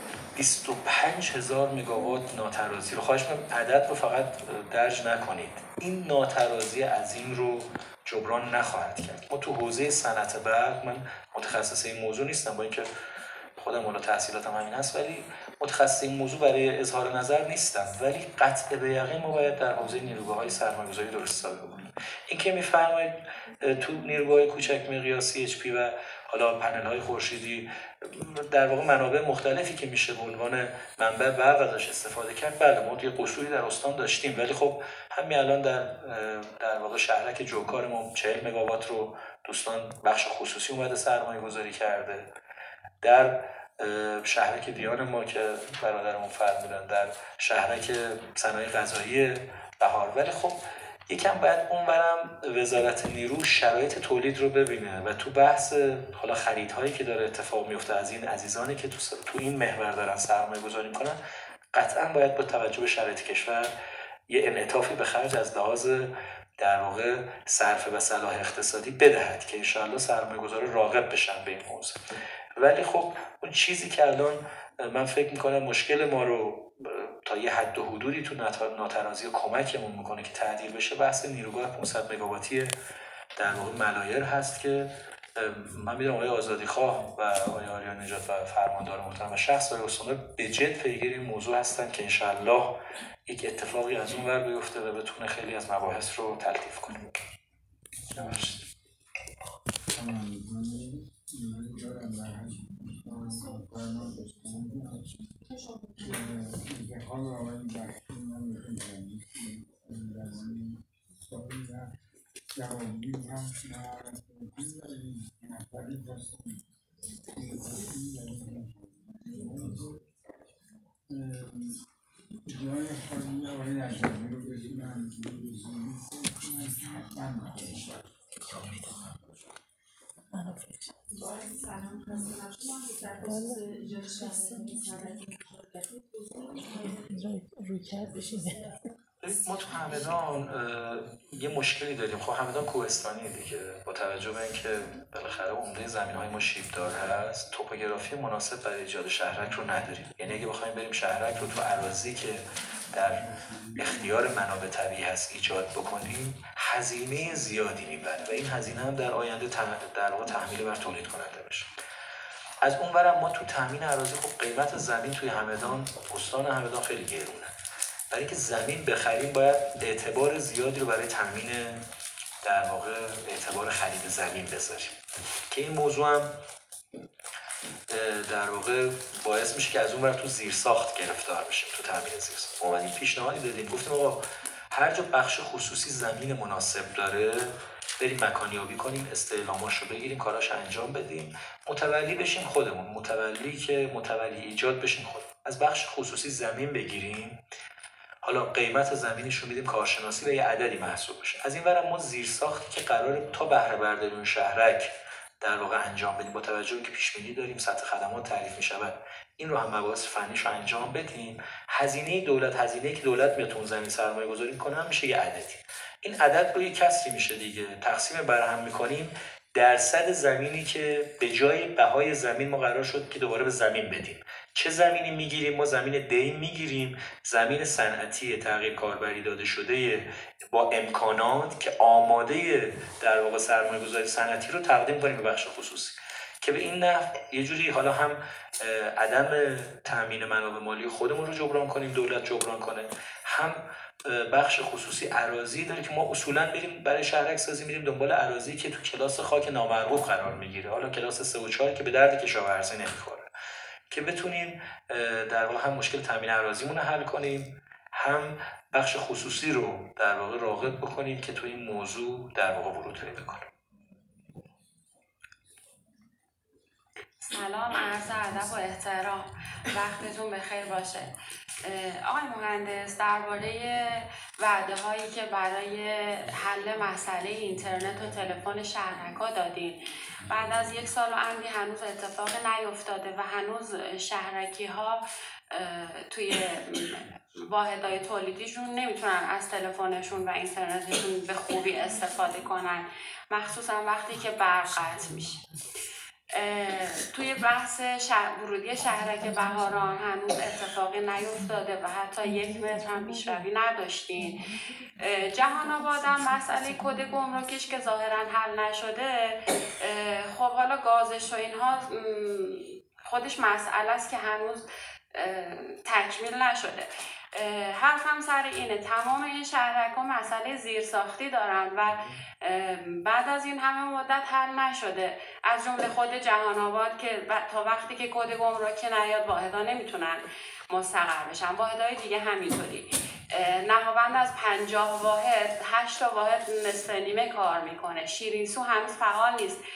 25,000 مگاوات ناترازی رو خواهش می‌کنم عدد رو فقط درج نکنید، این ناترازی عظیم رو جبران نخواهد کرد. ما تو حوزه صنعت برق، من متخصص این موضوع نیستم با اینکه خودم حالا تحصیلاتم همین هست، ولی متخصص این موضوع برای اظهار نظر نیستم، ولی قطع به یقین ما باید در حوزه نیروگاه‌های سرمایه‌گذاری درست حسابی بکنیم. این که می‌فرمایید تو نیروگاه کوچک مقیاسی HP و حالا پنل‌های خورشیدی در واقع منابع مختلفی که میشه به عنوان منبع برق ازش استفاده کرد، بله ما یه قصوری در استان داشتیم، ولی خب همین الان در واقع شهرک جوکار ما 40 مگاوات رو دوستان بخش خصوصی اومده سرمایه‌گذاری کرده. در شهرک دیان ما که برادرمون فرمودن در شهرک صنایع غذایی بهار. ولی خب یکم باید اونورم وزارت نیرو شرایط تولید رو ببینه و تو بحث حالا خریدهایی که داره اتفاق میفته از این عزیزانی که تو این محور دارن سرمایه گذاری میکنن، قطعا باید با توجه به شرایط کشور یه انعطافی به خرج از لحاظ در واقع صرف و صلاح اقتصادی بدهد که انشاءالله سرمایه گذار راغب بشن به این موضوع. ولی خب اون چیزی که الان من فکر میکنم مشکل ما رو تا یه حد و حدودی تو ناترازی کمکمون میکنه که تعدیل بشه، بحث نیروگاه 500 مگاواتی در واقع ملایر هست که من میدونم آقای آزادیخواه و آقای آریا نجات و فرماندار محترم و شخص آقای استاندار به جد پیگیر این موضوع هستن که انشاءالله یک اتفاقی از اون ور بیفته و بتونه خیلی از مباحث رو تلطیف کنه. ما تو همدان یه مشکلی داریم. خب همدان کوهستانیه دیگه، با توجه به اینکه بالاخره عمده زمین‌های ما شیب‌دار هست، توپوگرافی مناسب برای ایجاد شهرک رو نداریم. یعنی اگه بخوایم بریم شهرک رو تو اراضی که در اختیار منابع طبیعی هست ایجاد بکنیم، هزینه زیادی میبره و این هزینه هم در آینده در واقع تحمیل بر تولید کننده بشه. از اونورم ما تو تامین اراضی خب قیمت زمین توی همدان، استان همدان خیلی گرونه. برای اینکه زمین بخریم باید اعتبار زیادی رو برای تامین در واقع اعتبار خرید زمین بذاریم که این موضوع هم در واقع باعث میشه که از اون ور تو زیرساخت گرفتار بشیم. تو تامین زیرساخت اومدیم پیشنهادی دادیم، گفتیم آقا هر جا بخش خصوصی زمین مناسب داره بریم مکانیابی کنیم، استعلاماش رو بگیریم، کاراش انجام بدیم، متولی بشیم خودمون، متولی ایجاد بشیم خودمون، از بخش خصوصی زمین بگیریم، حالا قیمت زمینش رو میدیم کارشناسی و یه عددی محسوب بشه. از این ورم ما زیرساختی که قراره تا بهره برداری اون شهرک در واقع انجام بدیم، با توجه به اینکه پیش بینی داریم سطح خدمات تعریف میشود، این رو هم مباحث فنیش رو انجام بدیم. هزینه که دولت میاد اون زمین سرمایه گذاری میکنه هم میشه یه عددی. این عدد رو یه کسری میشه دیگه، تقسیم بر هم میکنیم، درصد زمینی که به جای بهای زمین ما قرار شد که دوباره به زمین بدیم. چه زمینی میگیریم؟ ما زمین دیم میگیریم، زمین صنعتی تغییر کاربری داده شده با امکانات که آماده در واقع سرمایه گذاری صنعتی رو تقدیم کنیم به بخش خصوصی که به این نحو یه جوری حالا هم عدم تامین منابع مالی خودمون رو جبران کنیم، دولت جبران کنه، هم بخش خصوصی اراضی داره که ما اصولا میریم برای شهرک سازی میریم دنبال اراضی که تو کلاس خاک نامرغوب قرار میگیره، حالا کلاس 3 و 4 که به درد کشاورزی نمیخوره، که بتونیم در واقع هم مشکل تامین اراضیمون رو حل کنیم، هم بخش خصوصی رو در واقع راغب بکنیم که تو این موضوع در واقع ورود پیدا کنه. سلام، عرض ادب و احترام، وقتتون بخیر باشه. آقای مهندس، درباره وعده هایی که برای حل مسئله اینترنت و تلفن شهرک‌ها دادین، بعد از 1 سال و اندی هنوز اتفاق نیفتاده و هنوز شهرکی ها توی واحدهای تولیدیشون نمیتونن از تلفنشون و اینترنتشون به خوبی استفاده کنن، مخصوصا وقتی که برق قطع میشه. توی بحث ورودی شهرک بهاران هنوز اتفاقی نیفتاده و حتی 1 متر هم پیشروی نداشتین. جهان آبادم مسئله کد گمرکیش که ظاهرا حل نشده، خب حالا گازش و اینها خودش مسئله است که هنوز تکمیل نشده. حرفم سر اینه تمام این شهرک ها مسئله زیرساختی دارن و بعد از این همه مدت حل نشده، از جمله خود جهان آباد که تا وقتی که کد گمرکی نیاد واحدها نمیتونن مستقر بشن، واحدهای دیگه همینطوری. نهاوند از 50 واحد 8 تا واحد نصف نیمه کار میکنه. شیرینسو هنوز فعال نیست.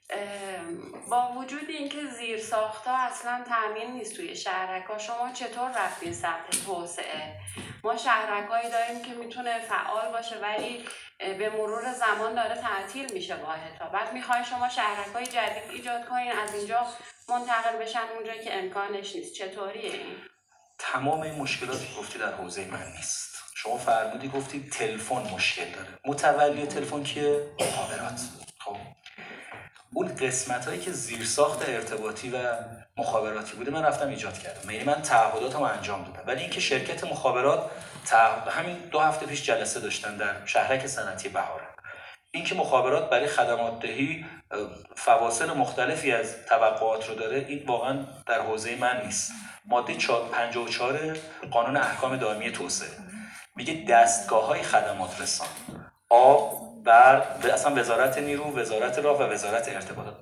با وجود اینکه زیرساخت‌ها اصلا تامین نیست توی شهرک‌ها، شما چطور رفتین سمت توسعه؟ ما شهرک‌هایی داریم که میتونه فعال باشه ولی به مرور زمان داره تعطیل میشه واحدها. بعد میخواین شما شهرک‌های جدید ایجاد کنین، از اینجا منتقل بشن اونجایی که امکانش نیست. چطوریه این؟ تمام این مشکلاتی که گفتی در حوزه من نیست. شما فرمودی گفتی تلفن مشکل داره. متولی تلفن کیه؟ مخابرات. خب اون قسمت هایی که زیرساخت ارتباطی و مخابراتی بوده من رفتم ایجاد کردم، یعنی من تعهداتم انجام دادم. ولی اینکه شرکت مخابرات همین 2 هفته پیش جلسه داشتن در شهرک صنعتی بهاران، اینکه مخابرات برای خدمات دهی فواصل مختلفی از توقعات رو داره، این واقعا در حوزه من نیست. ماده 54 قانون احکام دائمی توسعه میگه دستگاه‌های خدمات رسان، آب، برق، اصلا وزارت نیرو، وزارت راه و وزارت ارتباطات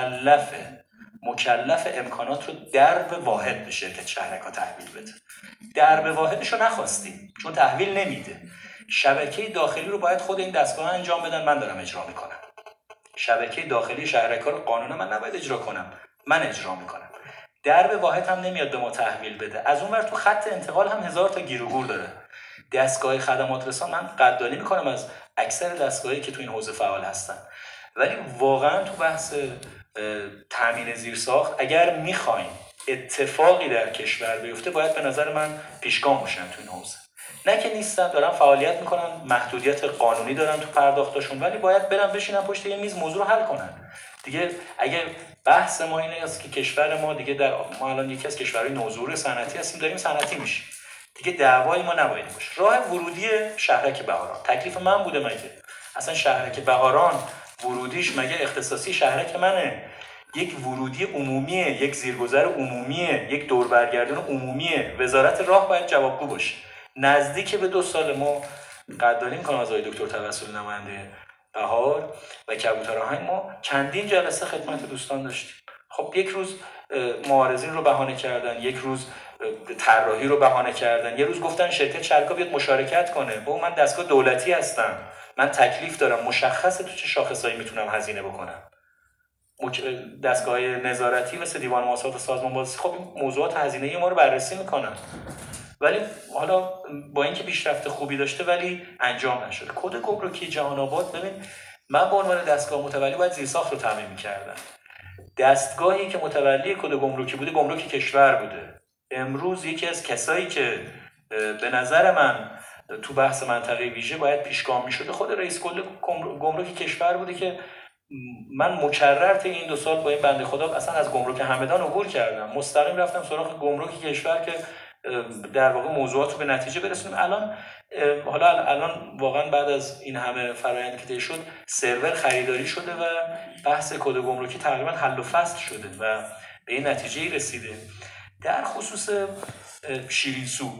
مکلف امکانات رو درب واحد به شرکت شهرک‌ها تحویل بده. درب واحدش رو نخواستیم چون تحویل نمیده. شبکه داخلی رو باید خود این دستگاه انجام بدن، من دارم اجرا میکنم. شبکه داخلی شهرک‌ها رو قانونا من نباید اجرا کنم، من اجرا میکنم. درب واحد هم نمیاد به ما تحویل بده. از اون ور تو خط انتقال هم 1000 تا گیر و گور داره. دستگاه خدمات رسان من قدردانی میکنم از اکثر دستگاهایی که تو این حوزه فعال هستن، ولی واقعا تو بحث تامین زیرساخت اگر میخوایم اتفاقی در کشور بیفته باید به نظر من پیشگام باشن تو این حوزه. نه که نیستن، دارن فعالیت میکنن، محدودیت قانونی دارن تو پرداختاشون، ولی باید برن بشینن پشت یه میز موضوع رو حل کنن. دیگه اگه بحث ما اینه است که کشور ما دیگه ما الان یکی از کشورهای نوظهور صنعتی هستیم، داریم صنعتی میشیم، دیگه دعوای ما نباید باشه. راه ورودی شهرک بهاران تکلیف من بوده مگه؟ اصلا شهرک بهاران ورودیش مگه اختصاصی شهرک منه؟ یک ورودی عمومیه، یک زیرگذر عمومیه، یک دور برگردون عمومیه. وزارت راه باید جوابگو باشه. نزدیک به 2 سال ما قدردانی می‌کنم از آقای دکتر توسلی نماینده بهار و کبوتر آهنگ، ما چندین جلسه خدمت دوستان داشتیم. خب یک روز معارضین رو بهانه کردن، یک روز طراحی رو بهانه کردن، یه روز گفتن شرکت شرکا بیاد مشارکت کنه. با من دستگاه دولتی هستم، من تکلیف دارم، مشخصه تو چه شاخصایی میتونم هزینه بکنم. دستگاه نظارتی مثل دیوان مواصلات و سازمان بازرسی خب این موضوعات هزینه‌ای ما رو بررسی میکنن، ولی حالا با اینکه پیشرفت خوبی داشته ولی انجام نشده. کد گمرکی جهان آباد، ببین من به عنوان دستگاه متولی باید زیرساخت رو تامین می‌کردم. دستگاهی که متولی کد گمرکی بوده گمرک کشور بوده. امروز یکی از کسایی که به نظر من تو بحث منطقه ویژه باید پیشگام می‌شده خود رئیس کل گمرک کشور بوده که من مکرر طی این 2 سال با این بنده خدا اصلا از گمرک همدان عبور کردم، مستقیم رفتم سراغ گمرک کشور که در واقع موضوعات رو به نتیجه برسونیم. الان واقعا بعد از این همه فرآیند که طی شد سرور خریداری شده و بحث کد گمرکی تقریبا حل و فصل شده و به این نتیجه رسیده. در خصوص شیرینسو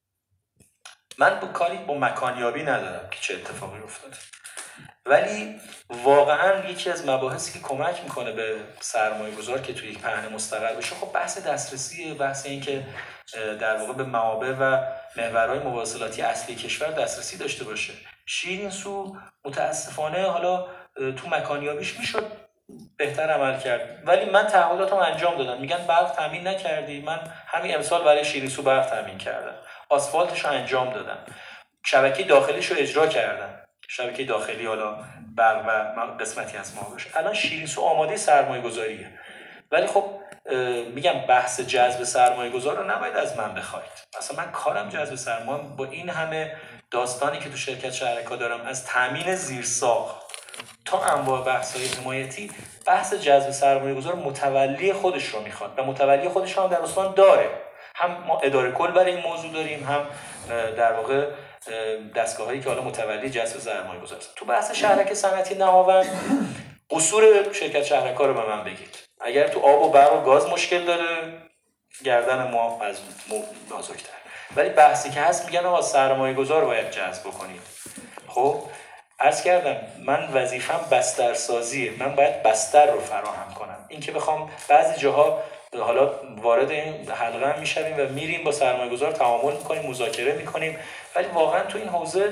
من کاری با مکانیابی ندارم که چه اتفاقی افتاده، ولی واقعا یکی از مباحثی که کمک میکنه به سرمایه‌گذار که توی یک پهنه مستقر بشه خب بحث دسترسیه، بحث این که در واقع به معابر و محورهای مواصلاتی اصلی کشور دسترسی داشته باشه. شیرینسو متاسفانه حالا تو مکانیابیش میشد بهتر عمل کرد، ولی من تعهداتم انجام دادم. میگن برق تامین نکردی، من همین امسال برای شیرینسو برق تامین کردم، آسفالتش رو انجام دادم، شبکه داخلیش رو اجرا کردم. شبکه داخلی حالا برق و قسمتی از ما باشه. الان شیرینسو آماده سرمایه گذاریه، ولی خب میگم بحث جذب سرمایه گذار رو نباید از من بخواید. اصلا من کارم جذب سرمایه، با این همه داستانی که تو شرکت شهرک‌ها دارم از تامین زیرساخت تا انواع بحث‌های حمایتی، بحث جذب سرمایه گذار متولی خودش رو میخواد و متولی خودش هم در استان داره. هم ما اداره کل برای این موضوع داریم، هم در واقع دستگاه‌هایی که حالا متولی جذب سرمایه گذار هستن. تو بحث شهرک صنعتی نهاوند قصور شرکت شهرک‌ها رو به من بگید. اگر تو آب و برق و گاز مشکل داره گردن ما از نازک‌تر، ولی بحثی که هست میگن آقا سرمایه گذار باید جذب بکنیم. خب عرض کردم من وظیفم بسترسازیه، من باید بستر رو فراهم کنم. این که بخوام بعضی جاها حالا وارد این حلقه هم میشویم و میریم با سرمایه‌گذار تعامل میکنیم، مذاکره میکنیم، ولی واقعا تو این حوزه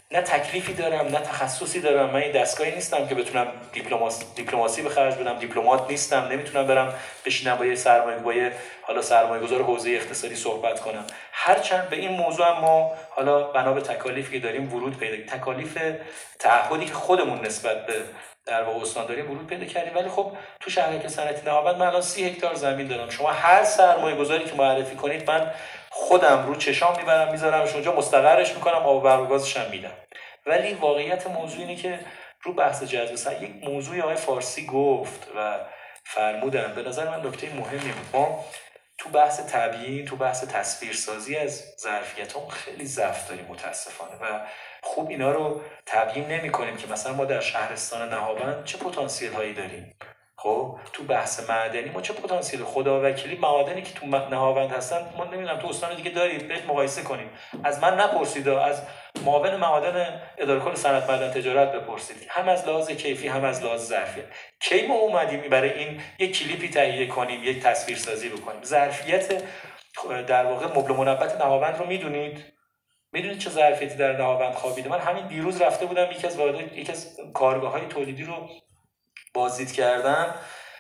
نه تکلیفی دارم نه تخصصی دارم. من این دستگاهی نیستم که بتونم دیپلماسی به خرج بدم، دیپلمات نیستم، نمیتونم برم بشینم با یه سرمایه‌گذار حوزه اقتصادی صحبت کنم. هرچند به این موضوع هم ما حالا بنا به تکالیفی که داریم ورود پیدا کردیم، تکالیف تعهدی که خودمون نسبت به در واقع استان داریم ورود پیدا کردیم. ولی خب تو شهرک صنعتی نهاوند من الان 30 هکتار زمین دارم. شما هر سرمایه‌گذاری که معرفی کنید من خودم رو چشام میبرم میذارمش اونجا، مستقرش میکنم، آب و برق و گازش هم میدم. ولی واقعیت موضوع اینه که رو بحث جذب سرمایه یک موضوعی آقای فارسی گفت و فرمودن، به نظر من نکته مهمی بود. ما تو بحث تبیین، تو بحث تصویرسازی از ظرفیت‌ها خیلی ضعف داریم متاسفانه و خوب اینا رو تبیین نمی‌کنیم که مثلا ما در شهرستان نهاوند چه پتانسیل هایی داریم. خب تو بحث معدنی ما چه پتانسیل خداوکیلی معادنی که تو نهاوند هستن ما نمیدونم تو استان دیگه دارید، برید مقایسه کنید. از من نپرسید، از معاون معادن اداره کل صنعت معدن تجارت بپرسید، هم از لحاظ کیفی هم از لحاظ ظرفیت. کی ما اومدیم برای این یک کلیپی تهیه کنیم، یک تصویرسازی بکنیم؟ ظرفیت در واقع مبل منبت نهاوند رو میدونید چه ظرفیتی در نهاوند خوابیده؟ من همین دیروز رفته بودم یکی از کارگاه‌های تولیدی رو بازدید کردم.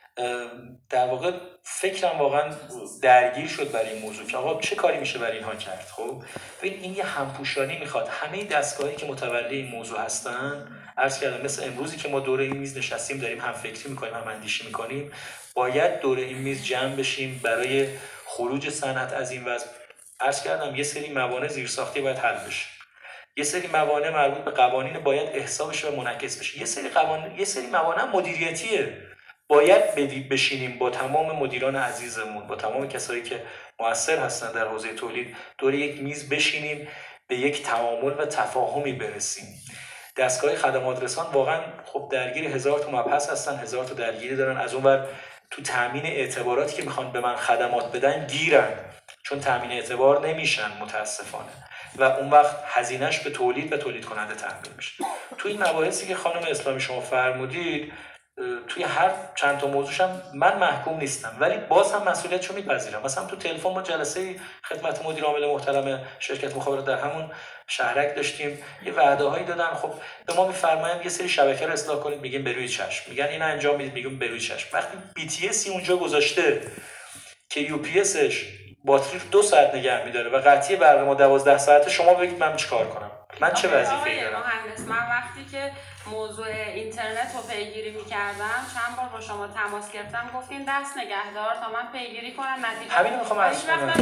در واقع فکرم واقعا درگیر شد برای این موضوع که آقا چه کاری میشه برای اینها کرد. خب ببین این یه همپوشانی میخواد. همه دستگاهایی که متولی این موضوع هستن، عرض کردم مثل امروزی که ما دور این میز نشستیم داریم هم فکری میکنیم هم اندیشی میکنیم، باید دور این میز جمع بشیم برای خروج صنعت از این وضع. عرض کردم یه سری موانع زیرساختی باید حل بشه، یه سری موانع مربوط به قوانین باید احسا بشه و منعکس بشه، یه سری موانع مدیریتیه باید بشینیم با تمام مدیران عزیزمون، با تمام کسایی که مؤثر هستن در حوزه تولید دور یک میز بشینیم، به یک تعامل و تفاهمی برسیم. دستگاه خدمات رسان واقعا خب درگیر 1000 تا مبحث هستن، 1000 تا درگیری دارن. از اون ور تو تامین اعتباراتی که میخوان به من خدمات بدن گیرن، چون تامین اعتبار نمیشن متاسفانه و اون وقت هزینهش به تولید و تولید کننده تحمیل میشه. تو این مباحثی که خانم اسلامی شما فرمودید، توی هر چند تا موضوعش هم من محکوم نیستم، ولی باز هم مسئولیتشو میپذیرم. مثلا تو تلفن ما جلسه خدمت مدیر عامل محترم شرکت مخابرات در همون شهرک داشتیم، یه وعده‌هایی دادن. خب به ما میفرمایند یه سری شبکه رو اصلاح کنید، میگیم بروی چشم، میگن اینو انجام میدید، میگیم بروی چشم. وقتی BTS اونجا گذاشته که UPSش باتری 2 ساعت نگه میداره و قطعی برق ما 12 ساعته، شما بگید من چیکار کنم؟ من چه وظیفه‌ای دارم؟ مهندس، من وقتی که موضوع اینترنت رو پیگیری می‌کردم چند بار با شما تماس گرفتم، گفتین دست نگهدار تا من پیگیری کنم نتیجه. همین میخوام عرض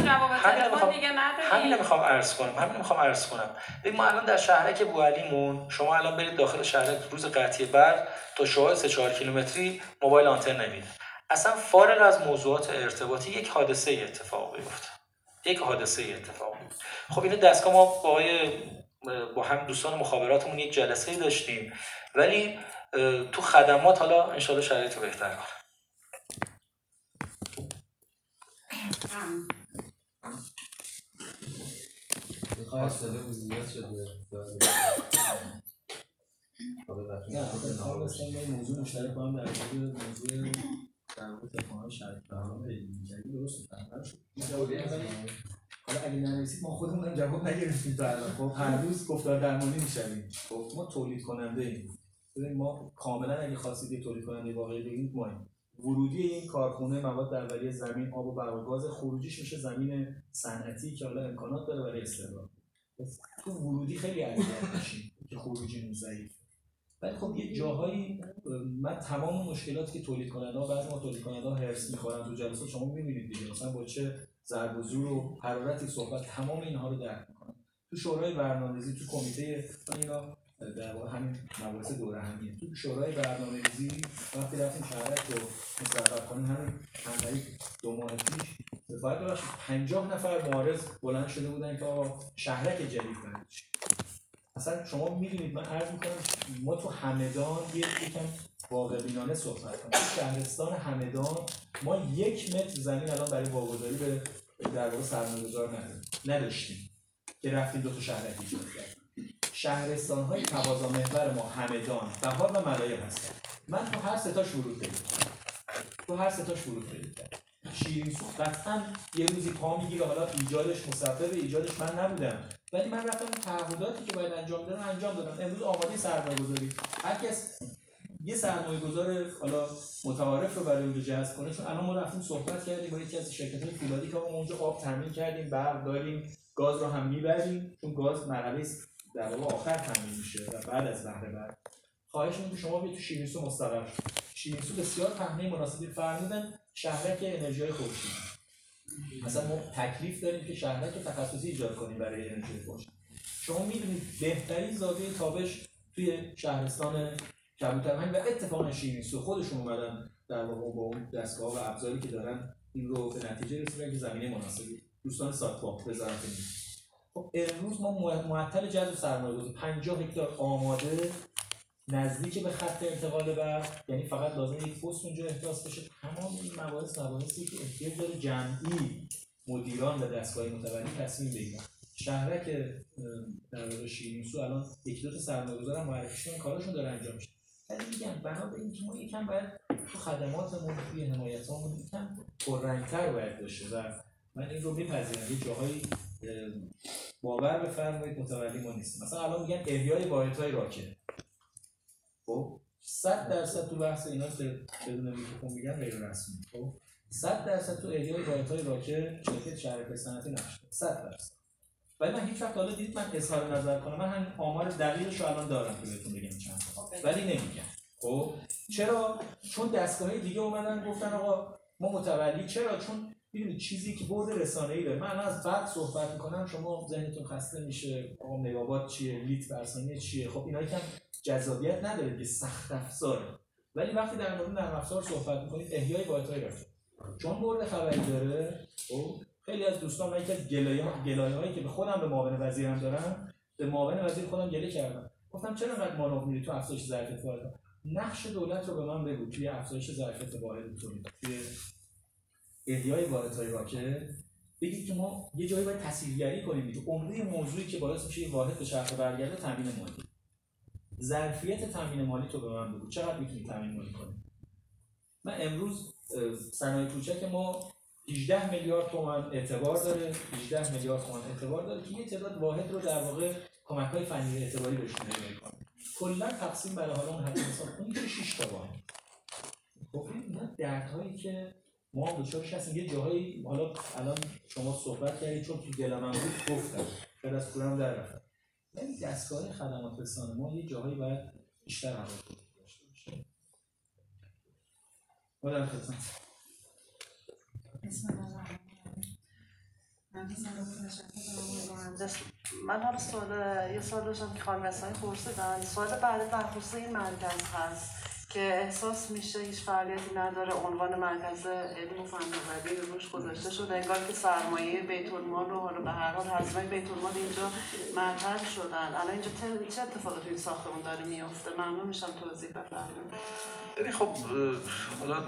کنم. همین میخوام عرض کنم. ببین ما الان در شهرک بوعلیمون، شما الان برید داخل شهرک روز قطعی برق تا شعاع 3-4 کیلومتری موبایل آنتن نمیدید. اصلا فارغ از موضوعات ارتباطی یک حادثه اتفاق بیفته. خب این دستگاه ما با هم دوستان مخابراتمون یک جلسه داشتیم، ولی تو خدمات حالا انشالله شرایط رو بهتر کنم. موضوع مشترک با هم در مورد موضوع در واقع تلفن‌های شرکت برنامه می‌گردیم. درست می‌فهمم؟ حالا اگه ننویسید ما خودمون هم جواب نگرفتیم تا الان. خب هر روز گفتار درمانی میشویم. خب ما تولید کننده ایم. ببین ما کاملا اگه خواستید یه تولید کننده واقعی بگید ما ورودی این کارخونه مواد اولیه زمین، آب و برق و گاز، خروجیش میشه زمین صنعتی که حالا امکانات داره برای استقلال. تو ورودی خیلی اذیت میشیم که خروجی ضعیف. ولی خب یه جاهایی من تمام مشکلاتی که تولید کننده بعضی ما تولید کننده هرس میخورن تو جلسات شما میبینید دیگه، مثلا با چه ضرب و زور و حرارتی صحبت، تمام اینها رو درک میکنن. تو شورای برنامه‌ریزی، تو کمیته اینا در واقع همین مباحث دوره همیه. تو شورای برنامه‌ریزی وقتی رفتیم شهرک رو مستقر کنیم، همین تنهایی 2 ماه پیش باید باشید 50 نفر معارض بلند شده بودن که آقا شهرک جدید کنید. اصلا شما میدونید، من عرض میکنم ما تو همدان یکم واقع بینانه صحبت کنیم. تو شهرستان همدان ما 1 متر زمین الان برای واگذاری به در واقع سرمایه‌گذار نداشتیم که رفتیم 2 تا شهرک ایجاد کردیم. شهرستان‌های تقاضا محور ما همدان، بهار و ملایر هستن. من تو هر سه تاش ورود پیدا کردم. شیرین سوخت قطعاً یه روزی پا میگیره، حالا ایجادش مسبب ایجادش من نبودم، ولی من رفتم تعهداتی که باید انجام بدم انجام دادم. امروز آماده سرمایه‌گذاری، هر کس یه سرمایه‌گذار حالا متعارف رو برای اونجا جذب کنه، چون الان ما رفتیم صحبت کردیم با یکی از شرکت‌های فولادی که ما اونجا آب تامین کردیم، برق داریم، گاز رو هم می‌بریم، چون گاز مرحله در واقع آخر تامین میشه و بعد از بهره بر. خواهش می‌کنم که شما بیاید تو شیرینسو مستقر شید. شیرینسو بسیار پهنه مناسبی فرمودن شهرک انرژی خورشیدی. مثلا ما تکلیف داریم که شهرک تخصصی ایجاد کنیم برای انرژی خورشیدی. شما می‌دونید بهترین زاویه تابش توی شهرستان کبوترمحل و اتفاقا شیرینسو خودشون اومدن در واقع با اون دستگاه و ابزاری که دارن این رو به نتیجه رسوندن که زمینه مناسبی دوستان ساتپاک وزارت نیست. خب امروز ما معطل جذب سرمایه‌گذاری 50 هکتار آماده نزدیک به خط انتقال برق، یعنی فقط لازم یک پست اونجا احداث بشه. تمام این مباحثی که احتیاج داره جمعی مدیران و دستگاه متولی تصمیم بگیرن. شهرک در واقع شیرینسو الان یک دو تا سرمایه‌گذار هم معرفی شدن کارشون داره انجام میشه. ولی میگم بنا به اینکه ما یکم باید تو خدماتمون توی حمایتامون یکم پررنگ‌تر باید باشه و من این رو میپذیرم یه جاهایی باور بفرمایید متولی ما نیست. مثلا الان میگن احیای واحدهای راکد. خب 100% تو بحث اینا که بدون میکروفون میگن غیر رسمی. خب 100% تو احیای واحدهای راکد شرکت شهرک صنعتی نشه. 100%. ولی من هیچ وقت حالا دید من اظهار نظر کنم، من همین آمار دقیقش رو الان دارم که بهتون بگم چند تا، ولی نمیگم. خب چرا؟ چون دستگاه‌های دیگه اومدن گفتن آقا ما متولی. چرا؟ چون ببینید چیزی که برد رسانه‌ای داره. من الان از فرق صحبت می‌کنم، شما ذهنتون خسته میشه آقا مگاوات چیه، لیتر بر ثانیه چیه. خب اینا یکم جذابیت نداره که سخت افزاره. ولی وقتی در مورد نرم افزار صحبت می‌کنید احیای واحدهای راکد چون برد خبری داره. خب خیلی از دوستان من یکی از گلایه‌هایی که به خودم به معاون وزیرم دارم، به معاون وزیر خودم گله کردم. گفتم چرا انقدر مانور می‌ری تو افزایش ظرفیت واحد؟ نقش دولت رو به من بگو توی افزایش ظرفیت واحد تولید، توی احیای واحدهای راکد. بگید که ما یه جایی باید تصویرگری کنیم که عمده موضوعی که باعث میشه یه واحد به چرخه برگرده تامین مالی. ظرفیت تامین مالی تو به من بگو چقدر می‌تونی تامین مالی کنی. من امروز صنایع کوچک ما 18 میلیارد تومان اعتبار داره، 18 میلیارد تومان اعتبار داره که یه تعداد واحد رو در واقع کمک‌های فنی اعتباری بهشون می‌کنه. کلا تقسیم بر حالا اون حد حساب کنید که 6 تا واحد. خب این دردهایی که ما هم دچارش هستیم. یه جاهایی حالا الان شما صحبت کردید چون تو دل من بود گفتم شاید از کورم در رفت. ولی دستگاه خدمات رسانه ما یه جاهایی باید بیشتر حرکت داشته باشه. خدا خدمت. من حالا یه سوال داشتم که خانم اسمانی پرسیدن. سوال بعد در خصوص این مرکز هست که احساس میشه هیچ فعالیتی نداره، عنوان مرکز علم و فناوری روش گذاشته شده، انگار که سرمایه بیت المال رو حالا به هر حال هزینه‌های بیت المال اینجا مطرح شدن. الان اینجا چه اتفاقی توی این ساختمون داره میفته؟ ممنون میشم توضیح بفرمایید. ببین خب حالا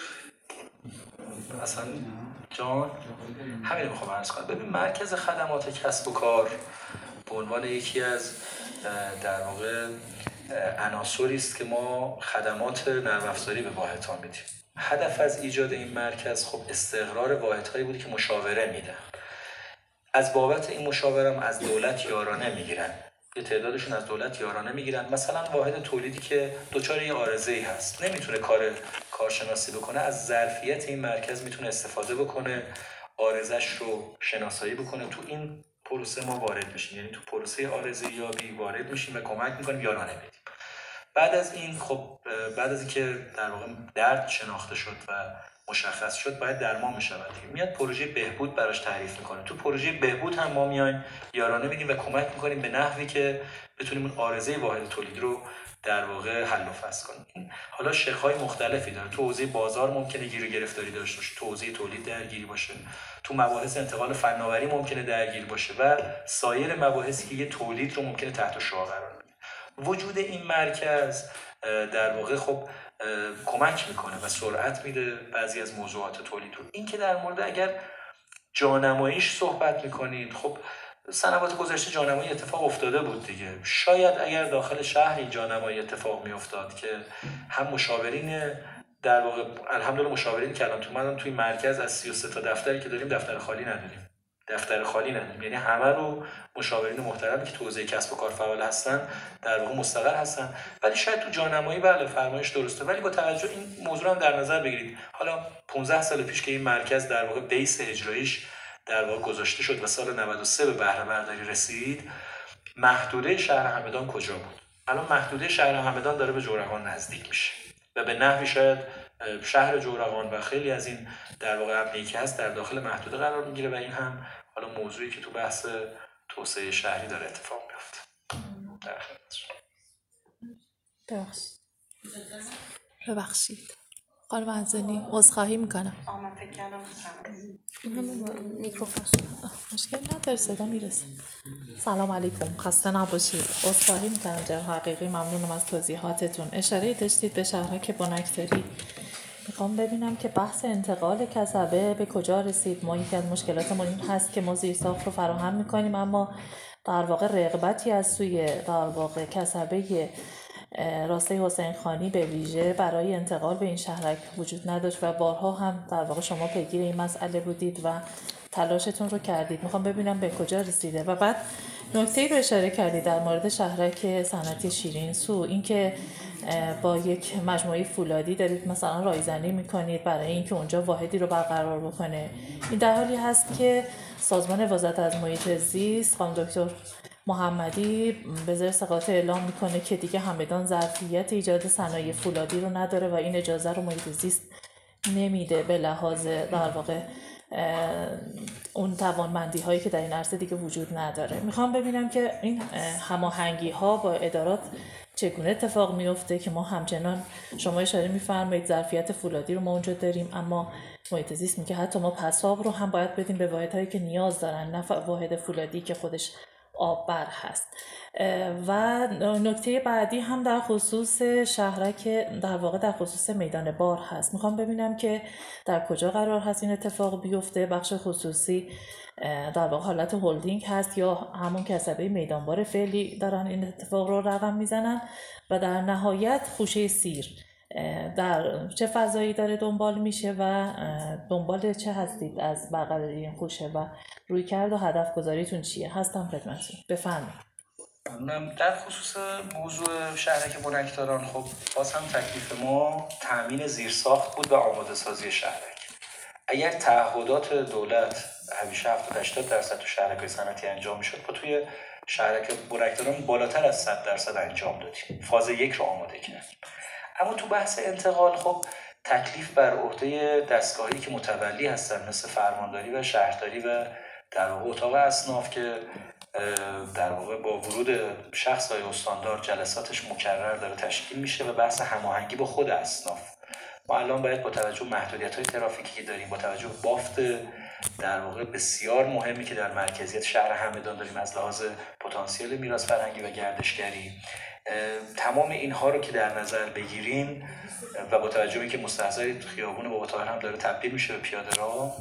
اصلا جان همین رو میخوام عرض کنم. ببین مرکز خدمات کسب و کار به عنوان یکی از در واقع عناصری است که ما خدمات نرم افزاری به واحدها میدیم. هدف از ایجاد این مرکز خب استقرار واحدهایی بودی که مشاوره میدن. از بابت این مشاوره هم از دولت یارانه میگیرن. یه تعدادشون از دولت یارانه میگیرن. مثلا واحد تولیدی که دچار یه عارضه‌ای هست، نمیتونه کارشناسی بکنه، از ظرفیت این مرکز میتونه استفاده بکنه، عارضه‌اش رو شناسایی بکنه. تو این پروسه ما وارد میشیم، یعنی تو پروسه عارضه یابی وارد میشیم و کمک میکنیم، یارانه میدیم. بعد از این خب بعد از اینکه در واقع درد شناخته شد و مشخص شد باید درمان بشود. میاد پروژه بهبود براش تعریف میکنه. تو پروژه بهبود هم ما میایم یارانه میدیم و کمک میکنیم به نحوی که بتونیم اون عارضه واحد تولید رو در واقع حل و فصل کنیم. حالا شق‌های مختلفی داره. تو حوزه بازار ممکنه گیر و گرفتاری داشته باشه، تو حوزه تولید درگیر باشه، تو مباحث انتقال فناوری ممکنه درگیر باشه و سایر مباحثی که یه تولید رو ممکنه تحت شعاع قرار بده. وجود این مرکز در واقع خب کمک میکنه و سرعت میده بعضی از موضوعات تولید رو. این که در مورد اگر جانماییش صحبت میکنید، خب سنوات گذشته جانمایی اتفاق افتاده بود دیگه. شاید اگر داخل شهری جانمایی اتفاق میافتاد که هم مشاورین در واقع الحمدلله مشاورین که الان توی مرکز از 33 تا دفتری که داریم دفتر خالی نداریم، دفتر خالی نداریم، یعنی همه رو مشاورین محترمی که تو حوزه کسب و کار فعال هستن در واقع مستقر هستن. ولی شاید تو جانمایی بله فرمایش درسته، ولی با توجه این موضوع هم در نظر بگیرید حالا 15 سال پیش که این مرکز در واقع بیس اجراییش در واقع گذاشته شد و سال 93 به بهره برداری رسید، محدوده شهر همدان کجا بود؟ الان محدوده شهر همدان داره به جورقان نزدیک میشه و به نحوی شاید شهر جورقان و خیلی از این در واقع ابنیه‌ای که هست در داخل محدوده قرار میگیره و این هم حالا موضوعی که تو بحث توسعه شهری داره اتفاق میفته. در ببخشید خانم منزلی عذرخواهی میکنم. من فکر کردم میکروفون مشکل نداره، صدا میرسه. سلام علیکم، خسته نباشید. عذرخواهی میکنم جناب حقیقی، ممنونم از توضیحاتتون. اشاره داشتید به شهرک بنکتری. میخوام ببینم که بحث انتقال کسبه به کجا رسید. ما یکی از مشکلاتمون این هست که ما زیرساخت رو فراهم میکنیم اما در واقع رغبتی از سوی در واقع کسبه راسته حسین خانی به ویژه برای انتقال به این شهرک وجود نداشت و بارها هم در واقع شما پیگیر این مسئله بودید و تلاشتون رو کردید. میخوام ببینم به کجا رسیده. و بعد نکته‌ای رو اشاره کردید در مورد شهرک صنعتی شیرین سو، اینکه با یک مجموعه فولادی دارید مثلا رایزنی میکنید برای اینکه اونجا واحدی رو برقرار بکنه. این در حالی هست که سازمان حفاظت از محیط زیست خانم دکتر محمدی به زیر ثقات اعلام میکنه که دیگه همدان ظرفیت ایجاد صنایع فولادی رو نداره و این اجازه رو محیط زیست نمیده به لحاظ در واقع اون توانمندی هایی که در این عرصه دیگه وجود نداره. میخوام ببینم که این هماهنگی ها با ادارات چگونه اتفاق میفته که ما همچنان شما اشاره میفرمایید ظرفیت فولادی رو ما اونجا داریم اما محیط زیست میگه حتی ما پساب رو هم باید بدیم به واحدهایی که نیاز دارن، نه واحد فولادی که خودش آببر هست. و نکته بعدی هم در خصوص شهرک در واقع در خصوص میدان بار هست. میخوام ببینم که در کجا قرار هست این اتفاق بیفته. بخش خصوصی در واقع حالت هولدینگ هست یا همون کسبه میدان بار فعلی دارن این اتفاق رو رقم میزنن و در نهایت خوشه سیر در چه فضایی داره دنبال میشه و دنبال چه هستید از برقراری این خوشه و روی کرد و هدف گذاریتون چیه؟ هستم خدمتتون. بفرمایید. در خصوص موضوع شهرک بنکداران خب باز هم تکلیف ما تامین زیرساخت بود و آماده سازی شهرک. اگر تعهدات دولت همیشه 70-80% تو شهرک‌های صنعتی انجام میشد، ما توی شهرک بنکداران بالاتر از 100% انجام دادیم. فاز 1 رو آماده کردیم. اما تو بحث انتقال خب تکلیف بر عهده دستگاهی که متولی هستن مثل فرمانداری و شهرداری و در واقع اتاق اصناف که در واقع با ورود شخص‌های استاندار جلساتش مکرر داره تشکیل میشه و بحث هماهنگی با خود اصناف. ما الان باید با توجه به محدودیت‌های ترافیکی که داریم، با توجه به بافت در واقع بسیار مهمی که در مرکزیت شهر همدان داریم از لحاظ پتانسیل میراث فرهنگی و گردشگری، تمام اینها رو که در نظر بگیریم و با توجه به اینکه مستحضر خیابون بابا طاهر هم داره تبدیل میشه به پیاده راه،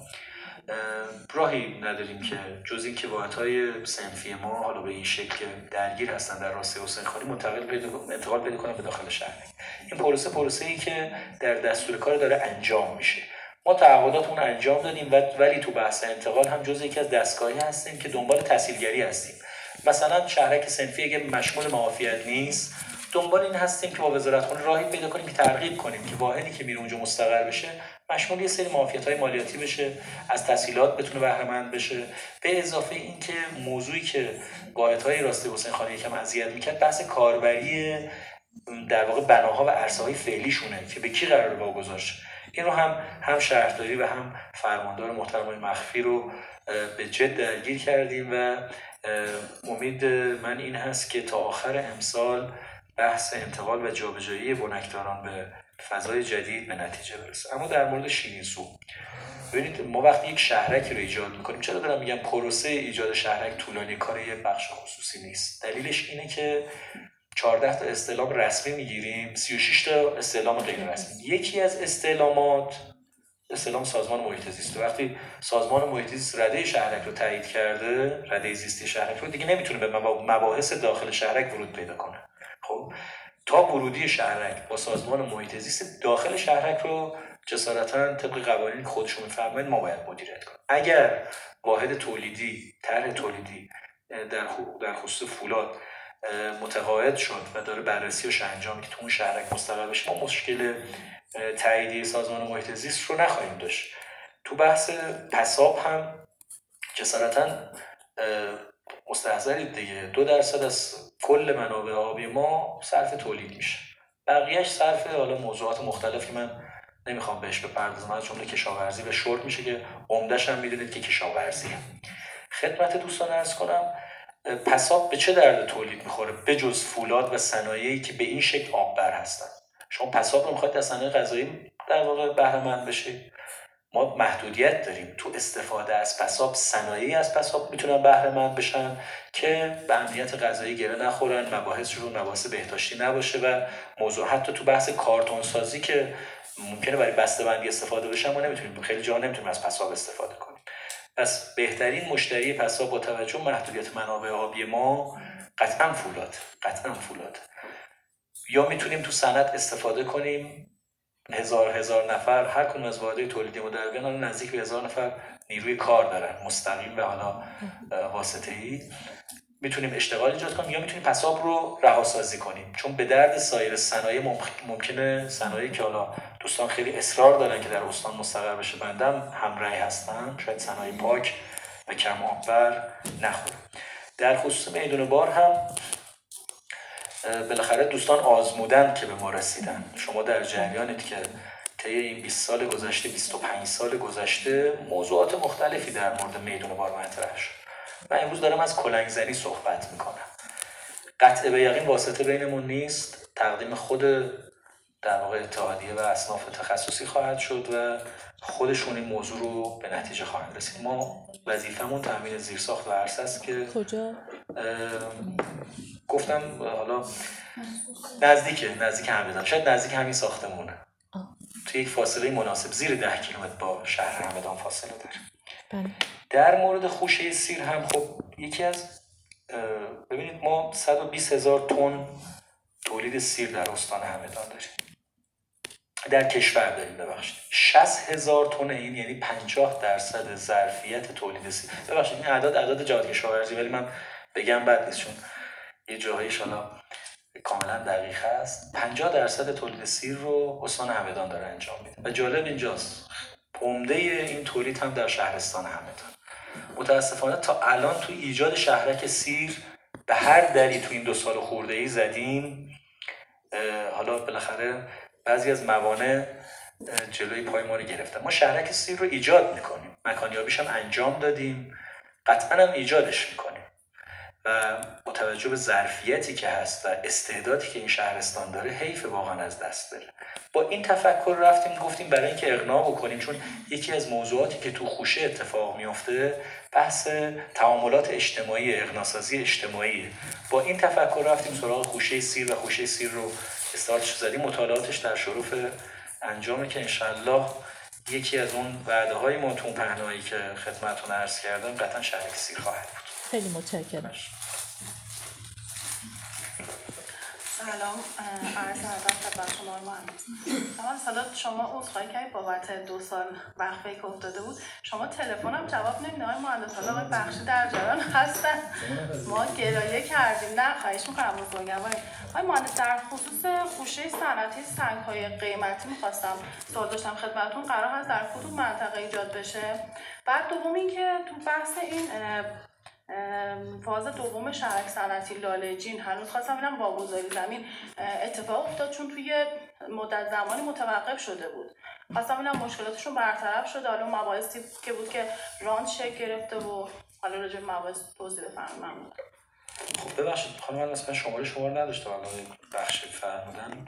راهی نداریم که جز این که واحدهای صنفی ما حالا به این شکل درگیر هستن در راسته حسین خانی انتقال پیدا کنن به داخل شهر. این پروسه‌ای که در دستور کار داره انجام میشه. ما تعهداتمون انجام دادیم ولی تو بحث انتقال هم جز یکی از دستگاهی هستیم که دنبال تسهیلگری هستیم. مثلا شهرک صنفی اگه مشمول معافیت نیست، دنبال این هستیم که با وزارتخانه راهی پیدا کنیم که ترغیب کنیم که واحدی که میره اونجا مستقر بشه مشمول یه سری معافیت‌های مالیاتی بشه، از تسهیلات بتونه بهره مند بشه. به اضافه این که موضوعی که واحدهای راسته حسین خانی یکم اذیت میکرد بحث کاربری در واقع بناها و عرصه‌های فعلیشونه که به کی قراره واگذارش. این رو هم شهرداری و هم فرماندار محترم مخفی رو به جد درگیر کردیم و امید من این هست که تا آخر امسال بحث انتقال و جابجایی بنکداران به فضای جدید به نتیجه برسه. اما در مورد شیرین سو ببینید، ما وقتی یک شهرکی رو ایجاد میکنیم، چرا دارم میگم پروسه ایجاد شهرک طولانی، کار یک بخش خصوصی نیست. دلیلش اینه که 14 تا استعلام رسمی میگیریم، 36 تا استعلام غیر رسمی. یکی از استعلامات استعلام سازمان محیط زیست. وقتی سازمان محیط زیست رده شهرک رو تایید کرده، رده زیستی شهرک رو، دیگه نمیتونه به مباحث داخل شهرک ورود پیدا کنه. خب تا ورودی شهرک با سازمان محیط زیست داخل شهرک رو جسارتا طبق قوانین خودشون میفرمایند ما باید مدیریت کنیم. اگر واحد تولیدی، طرح تولیدی در خصوص فولاد متقاعد شد و داره بررسیش انجام که تو اون شهرک مستقر بشه، ما مشکل تاییدیه سازمان محیط زیست رو نخواهیم داشت. تو بحث پساب هم جسارتا مستحضرید دیگه، 2% از کل منابع آبی ما صرف تولید میشه، بقیهش صرف حالا موضوعات مختلف که من نمیخوام بهش بپردازم، از جمله کشاورزی و شرب میشه که عمده‌ش هم میدونید که کشاورزیه. خدمت دوستان عرض کنم پساب به چه درد تولید میخوره بجز فولاد و صنایعی که به این شکل آببر هستن؟ شما پساب رو میخواید از صنایع غذایی در واقع بهره مند بشید، ما محدودیت داریم تو استفاده از پساب. صنایعی از پساب میتونن بهره مند بشن که به امنیت غذایی گره نخورن، مباحثشون مباحث بهداشتی نباشه و موضوع حتی تو بحث کارتون سازی که ممکنه برای بسته‌بندی استفاده بشه ما نمیتونیم، خیلی جا نمیتونیم از پساب استفاده کنیم. پس بهترین مشتری پساب با توجه محدودیت منابع آبی ما قطعا فولاد. یا میتونیم تو صنعت استفاده کنیم، هزار نفر هر کدوم از واحدهای تولیدی ما در بیان نزدیک به 1000 نفر نیروی کار دارن، مستقیم و حالا واسطه‌ای. میتونیم اشتغال ایجاد کنیم یا میتونیم پساب رو رهاسازی کنیم، چون به درد سایر صنایع ممکنه صنایعی که حالا دوستان خیلی اصرار دارن که در استان مستقر بشه، بندم همراه هستن، شاید صنایع پاک و کم آببر نخوره. در خصوص میدون بار هم بالاخره دوستان آزمودن که به ما رسیدن. شما در جریانید که طی این 20 سال گذشته 25 سال گذشته موضوعات مختلفی در مورد میدون بار مطرح شد. من امروز دارم از کلنگزنی صحبت میکنم. قطع به یقین واسطه بینمون نیست، تقدیم خود در واقع اتحادیه و اصناف تخصصی خواهد شد و خودشون این موضوع رو به نتیجه خواهند رسید. ما وظیفمون تامین زیرساخت و عرصه است که کجا؟ گفتم حالا نزدیک همدان، شاید نزدیک همین ساختمونه، توی یک فاصله مناسب زیر 10 کیلومتر با شهر همدان فاصله داره. در مورد خوشه سیر هم خب یکی از ببینید ما 120,000 تن تولید سیر در استان همدان داریم، در کشور داریم، ببخشید 60,000 تن این یعنی 50% ظرفیت تولید سیر. ببخشید این اعداد جهاد کشاورزی، ولی من بگم بد نیست چون یه جاهایش حالا کاملا دقیق است. 50% تولید سیر رو استان همدان داره انجام میده و جالب اینجاست عمده این تولید هم در شهرستان همدان. متاسفانه تا الان تو ایجاد شهرک سیر به هر دری تو این 2 سال خورده‌ای زدیم، حالا بالاخره بعضی از موانع جلوی پای ما رو گرفتن. ما شهرک سیر رو ایجاد میکنیم، مکانیابیش هم انجام دادیم، قطعا هم ایجادش میکنیم و با توجه به ظرفیتی که هست و استعدادی که این شهرستان داره حیف واقعا از دست بره. با این تفکر رفتیم گفتیم برای اینکه اقناع بکنیم، چون یکی از موضوعاتی که تو خوشه اتفاق میفته بحث تعاملات اجتماعی، اقناع‌سازی اجتماعی، با این تفکر رفتیم سراغ خوشه سیر و خوشه سیر رو استارتش زدیم. مطالعاتش در شرف انجامه که انشالله یکی از اون وعده‌های ما تو پهنایی که خدمتتون عرض کردم قطعا شهرک سیر خواهد بود. خیلی متشکرم. سلام، عرض ادب خدمت شما مهندس. مثلا شما عذرخواهی کردید بابت 2 سال وقفه‌ای که افتاده بود. شما تلفنم جواب نمیدید آقای مهندس. حالا آقای بخشی در جریان هستن. ما گلایه کردیم. نه خواهش می‌کنم بزرگواری. آقای مهندس در خصوص خوشه صنعتی سنگ‌های قیمتی می‌خواستم سوال داشتم خدمتتون. قرار هست در کدوم منطقه ایجاد بشه؟ بعد دوم اینکه تو بحث این فاز دوم شهرک صنعتی لاله‌جین هنوز خواستم ببینم واگذاری زمین اتفاق افتاد چون توی مدت زمانی متوقف شده بود. خواستم ببینم مشکلاتشون برطرف شده، حالا مباحثی که بود که راند شکل گرفته و حالا راجع به مباحث توضیح بفرمایید. خب ببخشید خانم من اصلا شماره نداشتم الان بخشی فرمودن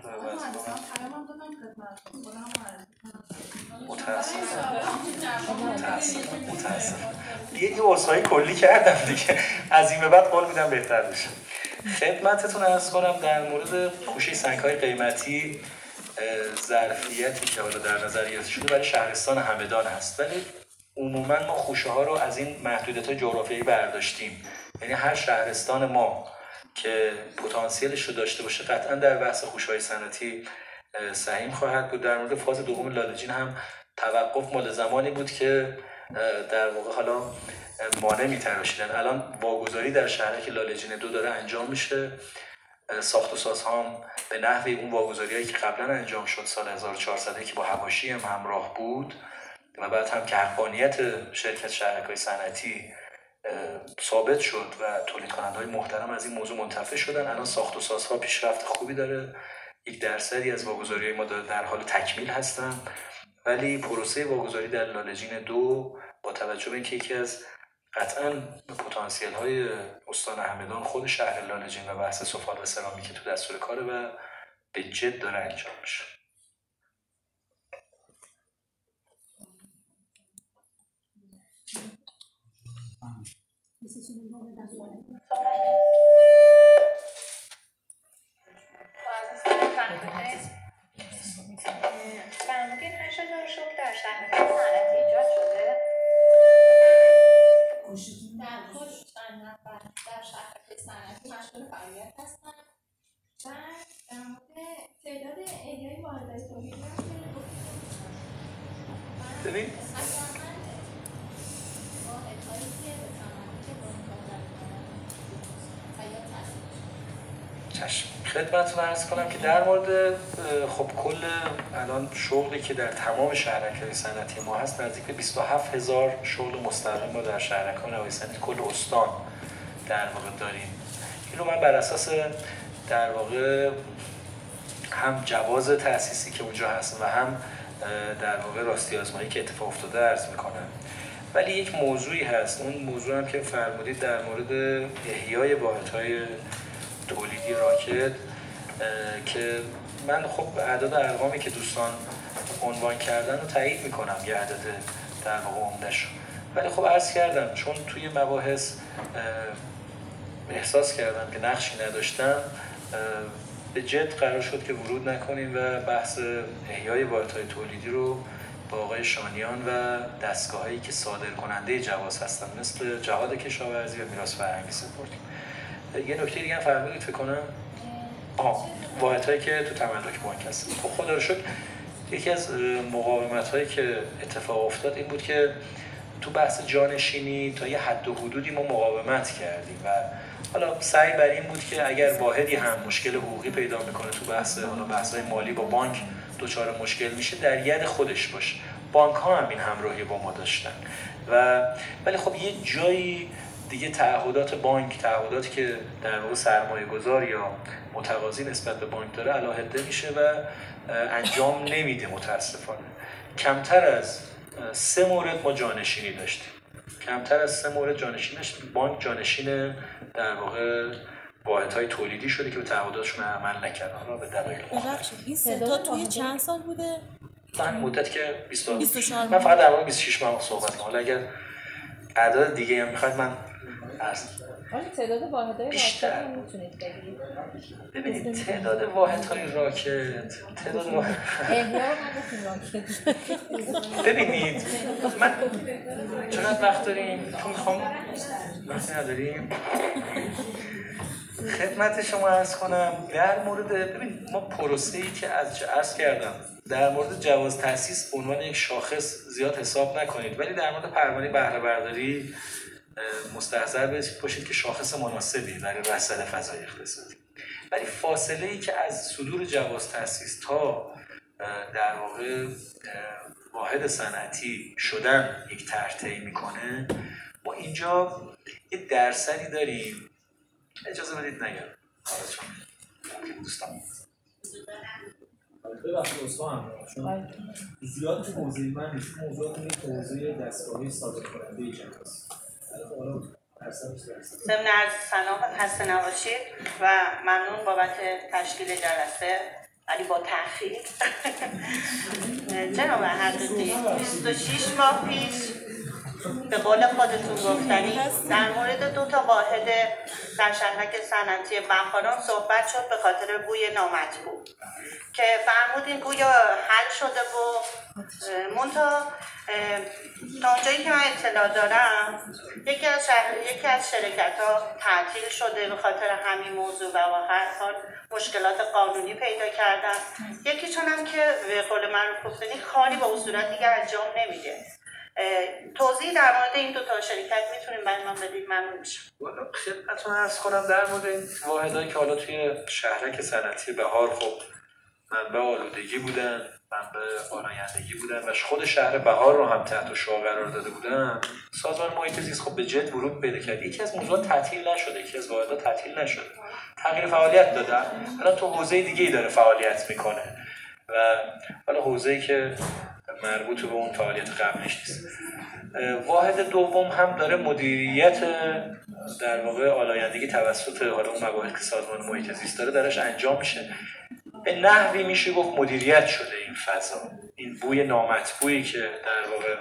متاسفم یه واسای کلی کردم دیگه، از این به بعد قول میدم بهتر بشه. خدمتتون عرض کنم در مورد خوشه سنگ‌های قیمتی ظرفیتی که حالا در نظر گرفته شده برای شهرستان همدان هست، ولی عموما ما خوشه ها رو از این محدودیت‌های جغرافیایی برداشتیم، یعنی هر شهرستان ما که پتانسیلش رو داشته باشه قطعا در بحث خوشه‌های صنعتی سهیم خواهد بود. در مورد فاز دوم لالجین هم توقف مال زمانی بود که در واقع حالا مانع می‌تراشیدن. الان واگذاری در شهرک لالجین 2 داره انجام میشه. ساخت و سازها هم به نحوی اون واگذاری‌هایی که قبلا انجام شد سال 1400 که با حواشی هم همراه بود و بعد هم که حقانیت شرکت شهرک‌های صنعتی ثابت شد و تولید کننده‌های محترم از این موضوع منتفع شدن. الان ساخت و سازها پیشرفت خوبی داره. 1% از واگذاری‌های ما در حال تکمیل هستن، ولی پروسه واگذاری در لالجین 2 با توجه به اینکه یکی از قطعاً پتانسیل‌های استان همدان خود شهر لالجین و بحث سفال و سرامیک که تو دستور کاره و به جد داره انجام میشه. فرمودین 8,000 شغل در شهرک صنعتی ایجاد شده؟ در شهرک صنعتی مشغول فعالیت هستن و در مورد تعداد احیای واحدهای تولیدی ببین خدمتتون عرض کنم که در مورد خب کل الان شغلی که در تمام شهرک‌های صنعتی ما هست نزدیک به 27,000 شغل مستقیم ما در شهرک‌های نواحی صنعتی کل استان در واقع داریم. این رو من بر اساس در واقع هم جواز تأسیسی که اونجا هست و هم در واقع راستی آزمایی که اتفاق افتاده عرض می‌کنم. ولی یک موضوعی هست، اون موضوع هم که فرمودید در مورد احیای واحدهای تولیدی راکت که من خب اعداد ارقامی که دوستان عنوان کردن رو تایید میکنم، یه عدد در واقع عمده‌شو، ولی خب عرض کردم چون توی مباحث احساس کردم که نقشی نداشتم به جد قرار شد که ورود نکنیم و بحث احیای واحدهای تولیدی رو با آقای شانیان و دستگاهایی که صادر کننده جواز هستن مثل جهاد کشاورزی و میراث فرهنگی سپردیم. یه نکته دیگه هم فرمودید فکر کنم واحدهایی که تو تملک بانک هستن. خب خدا رو شکر یکی از مقاومت‌هایی که اتفاق افتاد این بود که تو بحث جانشینی تا یه حد و حدودی ما مقاومت کردیم و حالا سعی بر این بود که اگر واحدی هم مشکل حقوقی پیدا میکنه تو بحث‌های مالی با بانک دچار مشکل میشه در ید خودش باشه. بانک ها هم این همراهی با ما داشتن ولی خب یه جایی دیگه تعهدات بانک، تعهداتی که در واقع سرمایه گذار یا متقاضی نسبت به بانک داره علاهده میشه و انجام نمیده. متاسفانه کمتر از 3 مورد ما جانشینی داشتیم. بانک جانشین در واقع واحدهای تولیدی شده که به تعهداتشون عمل نکردن. حالا به دلایل ببخشید این ستا توی چند سال بوده؟ من مدت که 24 من فقط در مورد 26 ماه صحبت کنم. حالا اگر اعداد دیگه هم میخواید من عرض تعداد واحدهای بیشتر میتونید بگید. ببینید تعداد واحدهای راکت احیا رو نگفتیم راکت. ببینید من چقدر وقت داریم؟ میخوام وقت نداریم خدمت شما عرض کنم در مورد ببین ما پروسه‌ای که عرض کردم در مورد جواز تأسیس به عنوان یک شاخص زیاد حساب نکنید، ولی در مورد پروانه بهره برداری مستحضر باشید که شاخص مناسبی برای رصد فضای اقتصادی. ولی فاصله‌ای که از صدور جواز تأسیس تا در واقع واحد صنعتی شدن یک طرح طی میکنه، ما اینجا یه درصدی داریم. اجازه بدید نگم حالا چون دوستان ببخشید استان چون زیاد تو حوزه من نیست، موضوعات این حوزه دستگاهی صادر کننده جواز. ضمن عرض سلام خسته نباشید و ممنون بابت تشکیل جلسه ولی با تأخیر. جناب حقیقی 26 ماه پیش به قول خودتون گفتنی در مورد 2 واحد در شهرک صنعتی بهاران صحبت شد به خاطر بوی نامطبوع که فرمودین گویا حل شده و منتها تا اونجایی که من اطلاع دارم یکی از شرکت‌ها تعطیل شده به خاطر همین موضوع و هر حال مشکلات قانونی پیدا کردن. یکیشون هم که به قول معروف گفتنی کاری به صورت دیگه انجام نمیده. توضیح در مورد این 2 شرکت میتونیم برای من بدید؟ ممنون میشم. خدمتتون عرض کنم در مورد این واحدهایی که حالا توی شهرک صنعتی بهار خب منبع آلودگی بودن، منبع آلایندگی بودن و خود شهر بهار رو هم تحت شعاع قرار داده بودن. سازمان محیط زیست خب به جد ورود پیدا کرد. یکی از موضوعات تعطیل نشده، یکی از واحدها تعطیل نشده، تغییر فعالیت دادن، الان تو حوزه دیگه‌ای داره فعالیت میکنه و حالا حوزه‌ای که مربوط به اون فعالیت قبلیش نیست. واحد دوم هم داره مدیریت در واقع آلایندگی توسط حالا اون مباحث که سازمان محیط زیست داره درش انجام میشه. به نحوی میشه گفت مدیریت شده این فضا، این بوی نامطبوعی که در واقع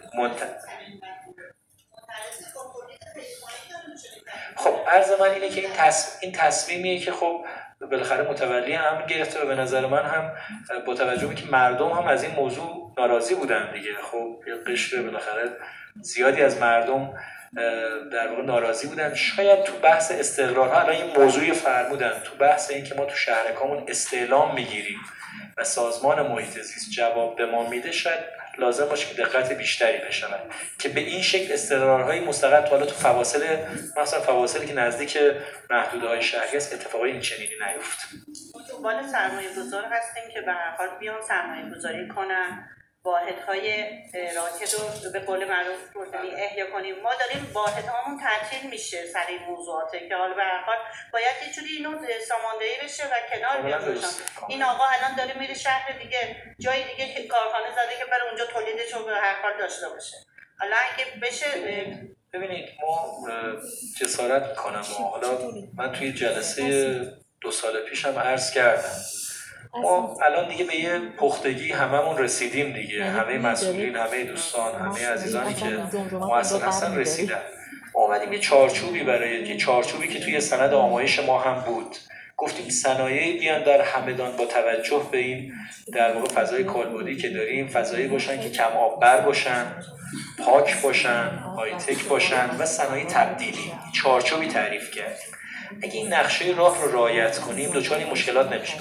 خب عرض من اینه که این تصمیمیه که خب بالاخره متولی هم گرفته و به نظر من هم با توجه به که مردم هم از این موضوع ناراضی بودن دیگه. خب یه قشر بالاخره زیادی از مردم در واقع ناراضی بودن. شاید تو بحث استقرارها الان این موضوعی فرمودن، تو بحث این که ما تو شهرکامون استعلام میگیریم و سازمان محیط زیست جواب به ما میده، شاید لازم باشه که دقت بیشتری بشود که به این شکل استقرارهای مستقر حالا تو فواصل مثلا فواصلی که نزدیک محدوده‌های شهری است اتفاقی این چنینی نیفت. دنبال سرمایه‌گذار هستیم که به هر حال بیان سرمایه‌گذاری کنن، واحدهای راکد رو به قول معروف احیا کنیم. ما داریم واحدهامون تعطیل میشه سر این موضوعاته که حالا به هر حال باید یه جوری اینو ساماندهی بشه و کنار بیاد. این آقا الان داره میره شهر دیگه، جای دیگه که کارخانه زده که بره اونجا تولیدش رو به هر حال داشته باشه. حالا اگه بشه ببینید ما جسارت میکنم حالا من توی جلسه 2 سال پیشم عرض کردم ما الان دیگه به یه پختگی هممون رسیدیم دیگه، همه مسئولین، همه دوستان، همه عزیزانی که مؤثر هستن رسیدن. ما اومدیم یه چارچوبی برای چارچوبی که توی سند آمایش ما هم بود، گفتیم صنایعی بیان در همدان با توجه به این در واقع فضای کالبدی که داریم، فضایی باشن که کم آببر باشن، پاک باشن، های تک باشن و صنایع تبدیلی. چارچوبی تعریف کردیم. اگه این نقشه راه رو رعایت کنیم دچار این مشکلات نمیشه.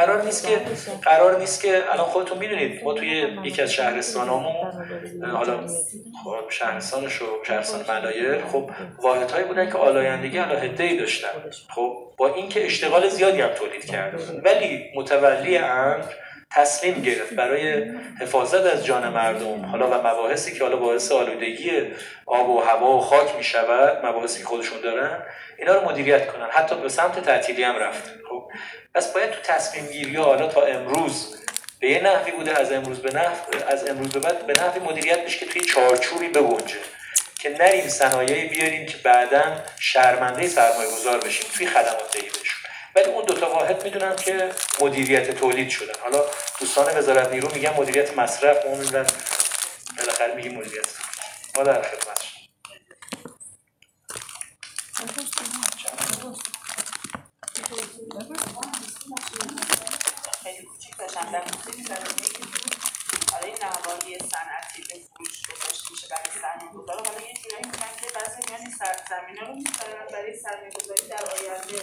قرار نیست که الان خودتون میدونید ما توی یکی از شهرستانامون حالا شهرستان ملایر خب واحدهایی بودن که آلایندگی علاهده‌ای داشتن، خب با اینکه اشتغال زیادی هم تولید کردن، ولی متولی امر تصمیم گرفت برای حفاظت از جان مردم حالا و مباحثی که حالا باعث آلودگی آب و هوا و خاک میشود، مباحثی که خودشون دارن، اینا رو مدیریت کنن. حتی به سمت تعطیلی هم رفت. خب پس باید تو تصمیم گیری حالا تا امروز به یه نحوی بوده، از امروز به بعد به نحوی مدیریت بشه که توی چارچوبی بگنجه، که نریم صنایعی بیاریم که بعداً شرمنده سرمایه‌گذار بشیم توی خدمات دیگه‌شون. ولی اون 2 واحد میدونم که مدیریت تولید شدن. حالا دوستان وزارت نیرو میگن مدیریت مصرف، ما میگن بالاخره میگیم مدیریت. ما در خدمتشیم. خیلی کوچیک داشتم در حالا این نوادی صنعتی به فروش گذاشته میشه برای سرمایه‌گذار. حالا یه جورایی میگن که بعضی میگن این زمینا رو می‌خرن برای سرمایه‌گذاری در آینده.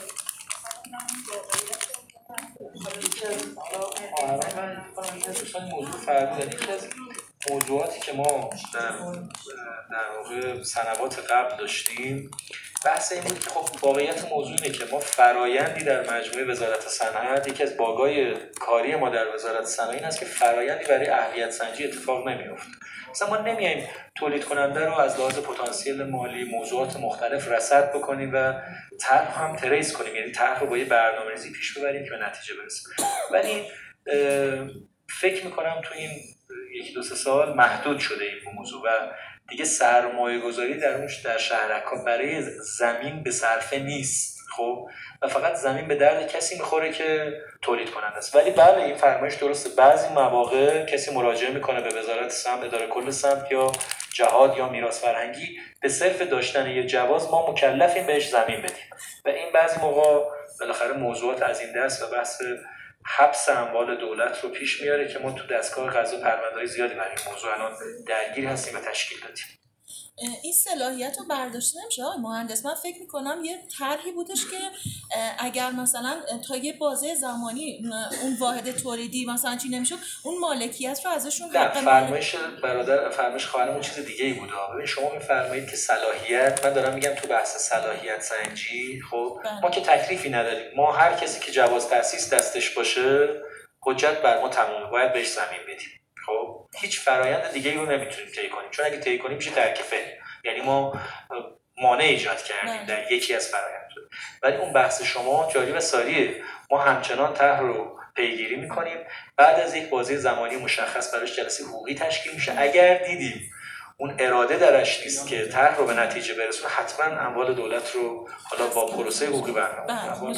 موضوع فرمودن یکی از موضوعاتی که ما در واقع سنوات قبل داشتیم بحث این بود که خب واقعیت موضوع اینه که ما فرایندی در مجموعه وزارت صنعت، یکی از باگای کاری ما در وزارت صنعت این است که فرایندی برای اهلیت سنجی اتفاق نمیفته. مثلا ما نمیایم تولید کننده رو از لحاظ پتانسیل مالی موضوعات مختلف رصد بکنیم و طرح هم تریس کنیم، یعنی طرح رو با یه برنامه‌ریزی پیش ببریم که به نتیجه برسیم. ولی فکر می‌کنم تو این 1-2 سال محدود شده این موضوع و دیگه سرمایه‌گذاری در شهرک‌ها برای زمین به صرفه نیست. خب و فقط زمین به درد کسی میخوره که تولید کننده است. ولی بله این فرمایش درسته، بعضی مواقع کسی مراجعه میکنه به وزارت سمت، اداره کل سمت یا جهاد یا میراث فرهنگی به صرف داشتن یه جواز ما مکلفیم بهش زمین بدیم و این بعضی موقع بالاخره موضوعات از این دست و بحث حبس اموال دولت رو پیش میاره که ما تو دستگاه قضا پرونده‌های زیادی برای این موضوع الان درگیر هستیم و تشکیل دادیم. این صلاحیت رو برداشته نمیشه آقای مهندس. من فکر میکنم یه طرحی بودش که اگر مثلا تا یه بازه زمانی اون واحد تولیدی مثلا چی نمیشد اون مالکیت رو ازشون فرمایش برادر فرمایش خانمون چیز دیگه ای بوده. ببین شما میفرمایید که صلاحیت، من دارم میگم تو بحث صلاحیت سنجی خب ما که تکلیفی نداریم، ما هر کسی که جواز تأسیس دستش باشه حجت بر ما تمومه، باید بهش زمین بدیم. خب هیچ فرایند دیگه ای رو نمیتونیم طی کنیم، چون اگه طی کنیم میشه ترک فعل، یعنی ما مانع ایجاد کردیم در یکی از فرایندها. ولی اون بحث شما جاری و ساریه، ما همچنان طرح رو پیگیری میکنیم، بعد از یک بازه زمانی مشخص براش جلسه حقوقی تشکیل میشه. اگر دیدیم اون اراده درش نیست که طرح رو به نتیجه برسونه، حتما اموال دولت رو حالا با پروسه حقوقی برنامه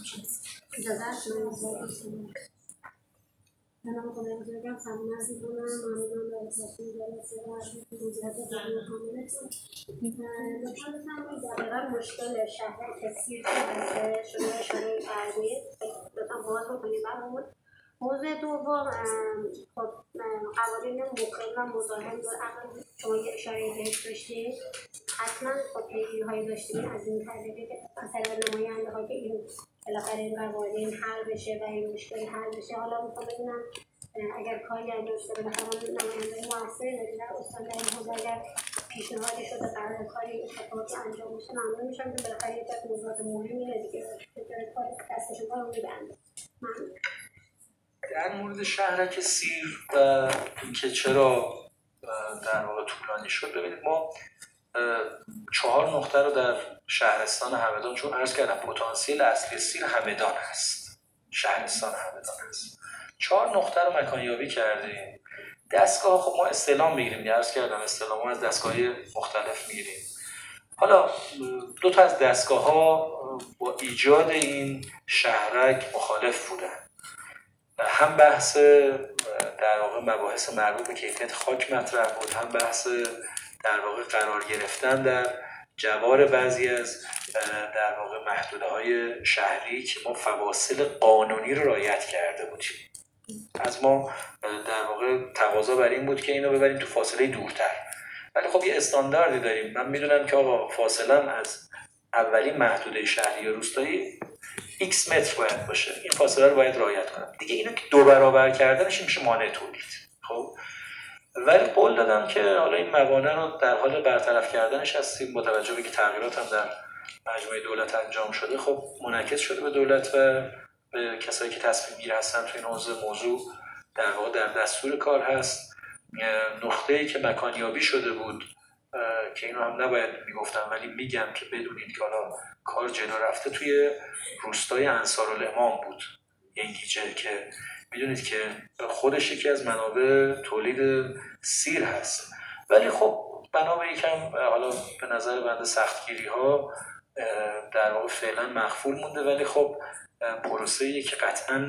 من خدا بزرگم سلام عرض می‌کنم. ممنونم به تصمیم جلسه و توضیحات کاملتون. نشان بفرمایید دقیقاً مشکل شهر کسی که شما اشاره کردید لطفاً باز بکنید برامون. موضوع دوم خب قوانین مخل و مزاحم رو شما یه اشاره بهش داشتید، حتما خب پیگیری‌هایی داشتید از این طریقی که مثلا نماینده‌ها که این بالاخره این قوانین حل بشه و این مشکل حل بشه. حالا میخوام ببینم اگر کاری انجام شده مثلا نماینده موثر در استان در این حوزه اگر پیشنهادی شده قرار کاری اتفاقی انجام بشه ممنون میشم که بالاخره یک از موضوعات مهمیه دیگه کار دستشون کار رو میبنده. ممنون. در مورد شهرک سیر و اینکه چرا در واقع طولانی شد، ببینید ما 4 نقطه رو در شهرستان همدان، چون عرض کردم پتانسیل اصلی سیر همدان هست، شهرستان همدان هست، 4 نقطه رو مکانیابی کردیم. دستگاه خب ما استعلام میگیریم، عرض کردم استعلام از دستگاه‌های مختلف میگیریم. حالا 2 تا از دستگاه‌ها با ایجاد این شهرک مخالف بودن، هم بحث در واقع مباحث مربوط به کیفیت خاک مطرح بود، هم بحث در واقع قرار گرفتن در جوار بعضی از در واقع محدوده‌های شهری که ما فواصل قانونی رو رعایت کرده بودیم. از ما در واقع تقاضا بر این بود که اینو ببریم تو فاصله دورتر، ولی خب یه استانداردی داریم. من میدونم که آقا فاصله از اولین محدوده شهری یا روستایی x متر باید باشه، این فاصله رو باید رعایت کنم دیگه. اینو که 2 برابر کردنش میشه مانع تولید. خب ولی قول دادم که حالا این موانع رو در حال برطرف کردنش هستیم، با توجه به که تغییرات هم در مجموعه دولت انجام شده، خب منعکس شده به دولت و به کسایی که تصمیم گیر هستن تو این موضوع در واقع در دستور کار هست. نقطه‌ای که مکانیابی شده بود که اینو هم نباید میگفتم ولی میگم که بدونید که حالا کار جلو رفته، توی روستای انصارالامام بود، ینگیجه، که میدونید که خودش یکی از منابع تولید سیر هست. ولی خب بنا به یکم حالا به نظر بنده سختگیری ها در واقع فعلا مخفول مونده، ولی خب پروسه‌ای که قطعاً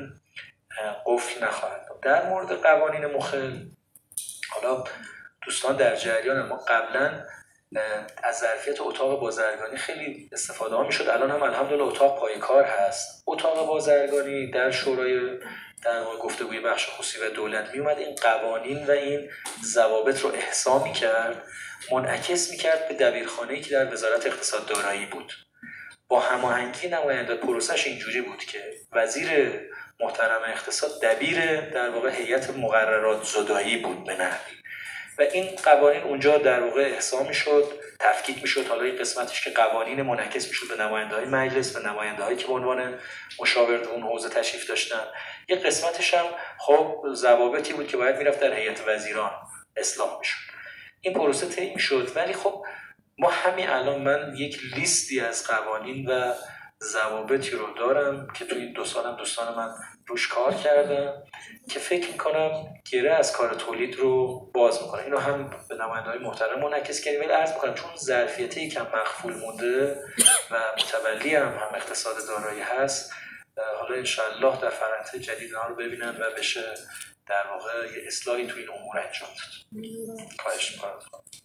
قفل نخواهد. در مورد قوانین مخل، حالا دوستان در جریان، ما قبلا از ظرفیت اتاق بازرگانی خیلی استفاده ها میشد، الان هم الحمدلله اتاق پای کار هست. اتاق بازرگانی در شورای در واقع گفتگوی بخش خصوصی و دولت می اومد این قوانین و این ضوابط رو احصا میکرد، منعکس میکرد به دبیرخانه‌ای که در وزارت اقتصاد دارایی بود. با هماهنگی نماینده پروسش اینجوری بود که وزیر محترم اقتصاد دبیر در واقع هیئت مقررات زدایی بود به نحوی، و این قوانین اونجا در واقع احصا میشد، تفکیک میشد. حالا این قسمتش که قوانین منعکس میشد به نماینده‌های مجلس، به نماینده‌هایی که به عنوان مشاور در اون حوزه تشریف داشتن. یه قسمتش هم خب ضوابطی بود که باید میرفت در هیئت وزیران اصلاح میشد. این پروسه طی میشد، ولی خب ما همین الان من یک لیستی از قوانین و ضوابطی رو دارم که توی 2 سالم دوستان من روش کار کردم که فکر میکنم گره از کار تولید رو باز میکنه. اینو هم به نماینده‌های محترم منعکس کردیم، ولی عرض میکنم چون ظرفیتی کم مخفول مونده و متولی هم اقتصاد دارایی هست، حالا انشاءالله در فرآیند جدید اینا رو ببینن و بشه در واقع یه اصلاحی توی این امور انجام داد. خواهش میکنم.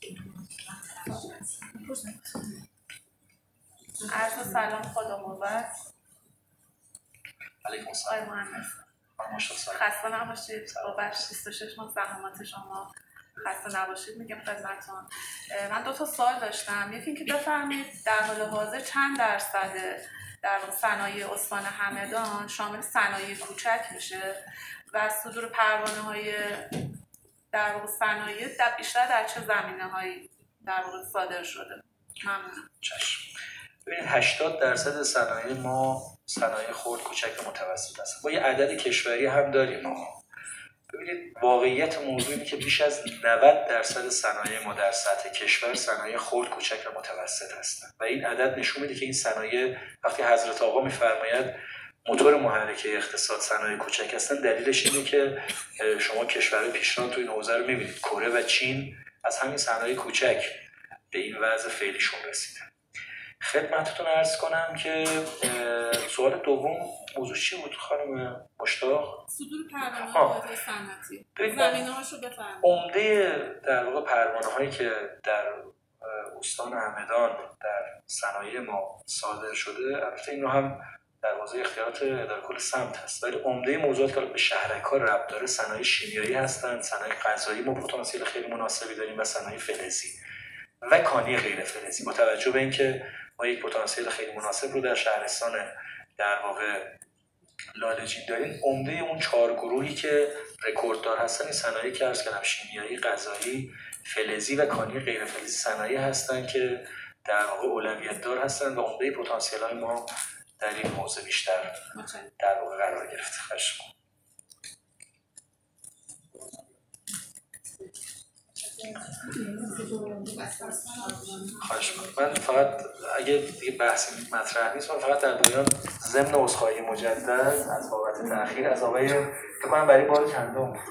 عرض سلام خدا موبت. علیکم السلام. آقای مهندس مشتاق خسته نباشید. با بخش 26 ماه زحمات شما خسته نباشید میگم خدمتتون. من 2 تا سوال داشتم. یکی اینکه بفرمایید در حال حاضر چند درصد در صنایع استان همدان شامل صنایع کوچک میشه و صدور پروانه‌های در واقع صنایع در بیشتر در چه زمینه‌هایی در واقع صادر شده؟ ممنونم. چشم. ببینید 80% صنایع ما صنایع خرد کوچک متوسط هستن. با یه عدد کشوری هم داریم ما. ببینید واقعیت موضوع اینه که بیش از 90% صنایع ما در سطح کشور صنایع خرد کوچک و متوسط هستند و این عدد نشون میده که این صنایع وقتی حضرت آقا میفرماید موتور محرک اقتصاد صنایع کوچک هستن، دلیلش اینه که شما کشورهای پیشرفته تو این حوزه رو میبینید. کره و چین از همین صنایع کوچک به این وضع فعلیشون رسیدن. خدمتتون عرض کنم که سوال دوم موضوع چی بود خانم مشتاق؟ صدور پروانه‌های صنعتی. زمینه‌هاشو بفرمایید. عمده در واقع پروانه‌هایی که در استان همدان در صنایع ما صادر شده، البته این رو هم در حوزه اختیارات اداره کل سمت هست، ولی عمده موضوعات که به شهرک‌ها ربط داره صنایع شیمیایی هستند، صنایع غذایی ما پتانسیل خیلی مناسبی داریم و صنایع فلزی و کانی غیر فلزی. با توجه به اینکه ما یک پتانسیل خیلی مناسب رو در شهرستان در واقع لاله‌جین داریم، عمده اون 4 گروهی که رکورددار هستن این صنایعی که عرض کردم شیمیایی، غذایی، فلزی و کانی غیر فلزی صنایع هستن که در واقع اولویت دار هستن و عمده پتانسیل‌های ما در این حوزه بیشتر در واقع قرار گرفته. خواهش من فقط اگه دیگه بحثی مطرح نیست، من فقط در پایان ضمن عذرخواهی مجدد از بابت تأخیر از آقای که من برای بار چندم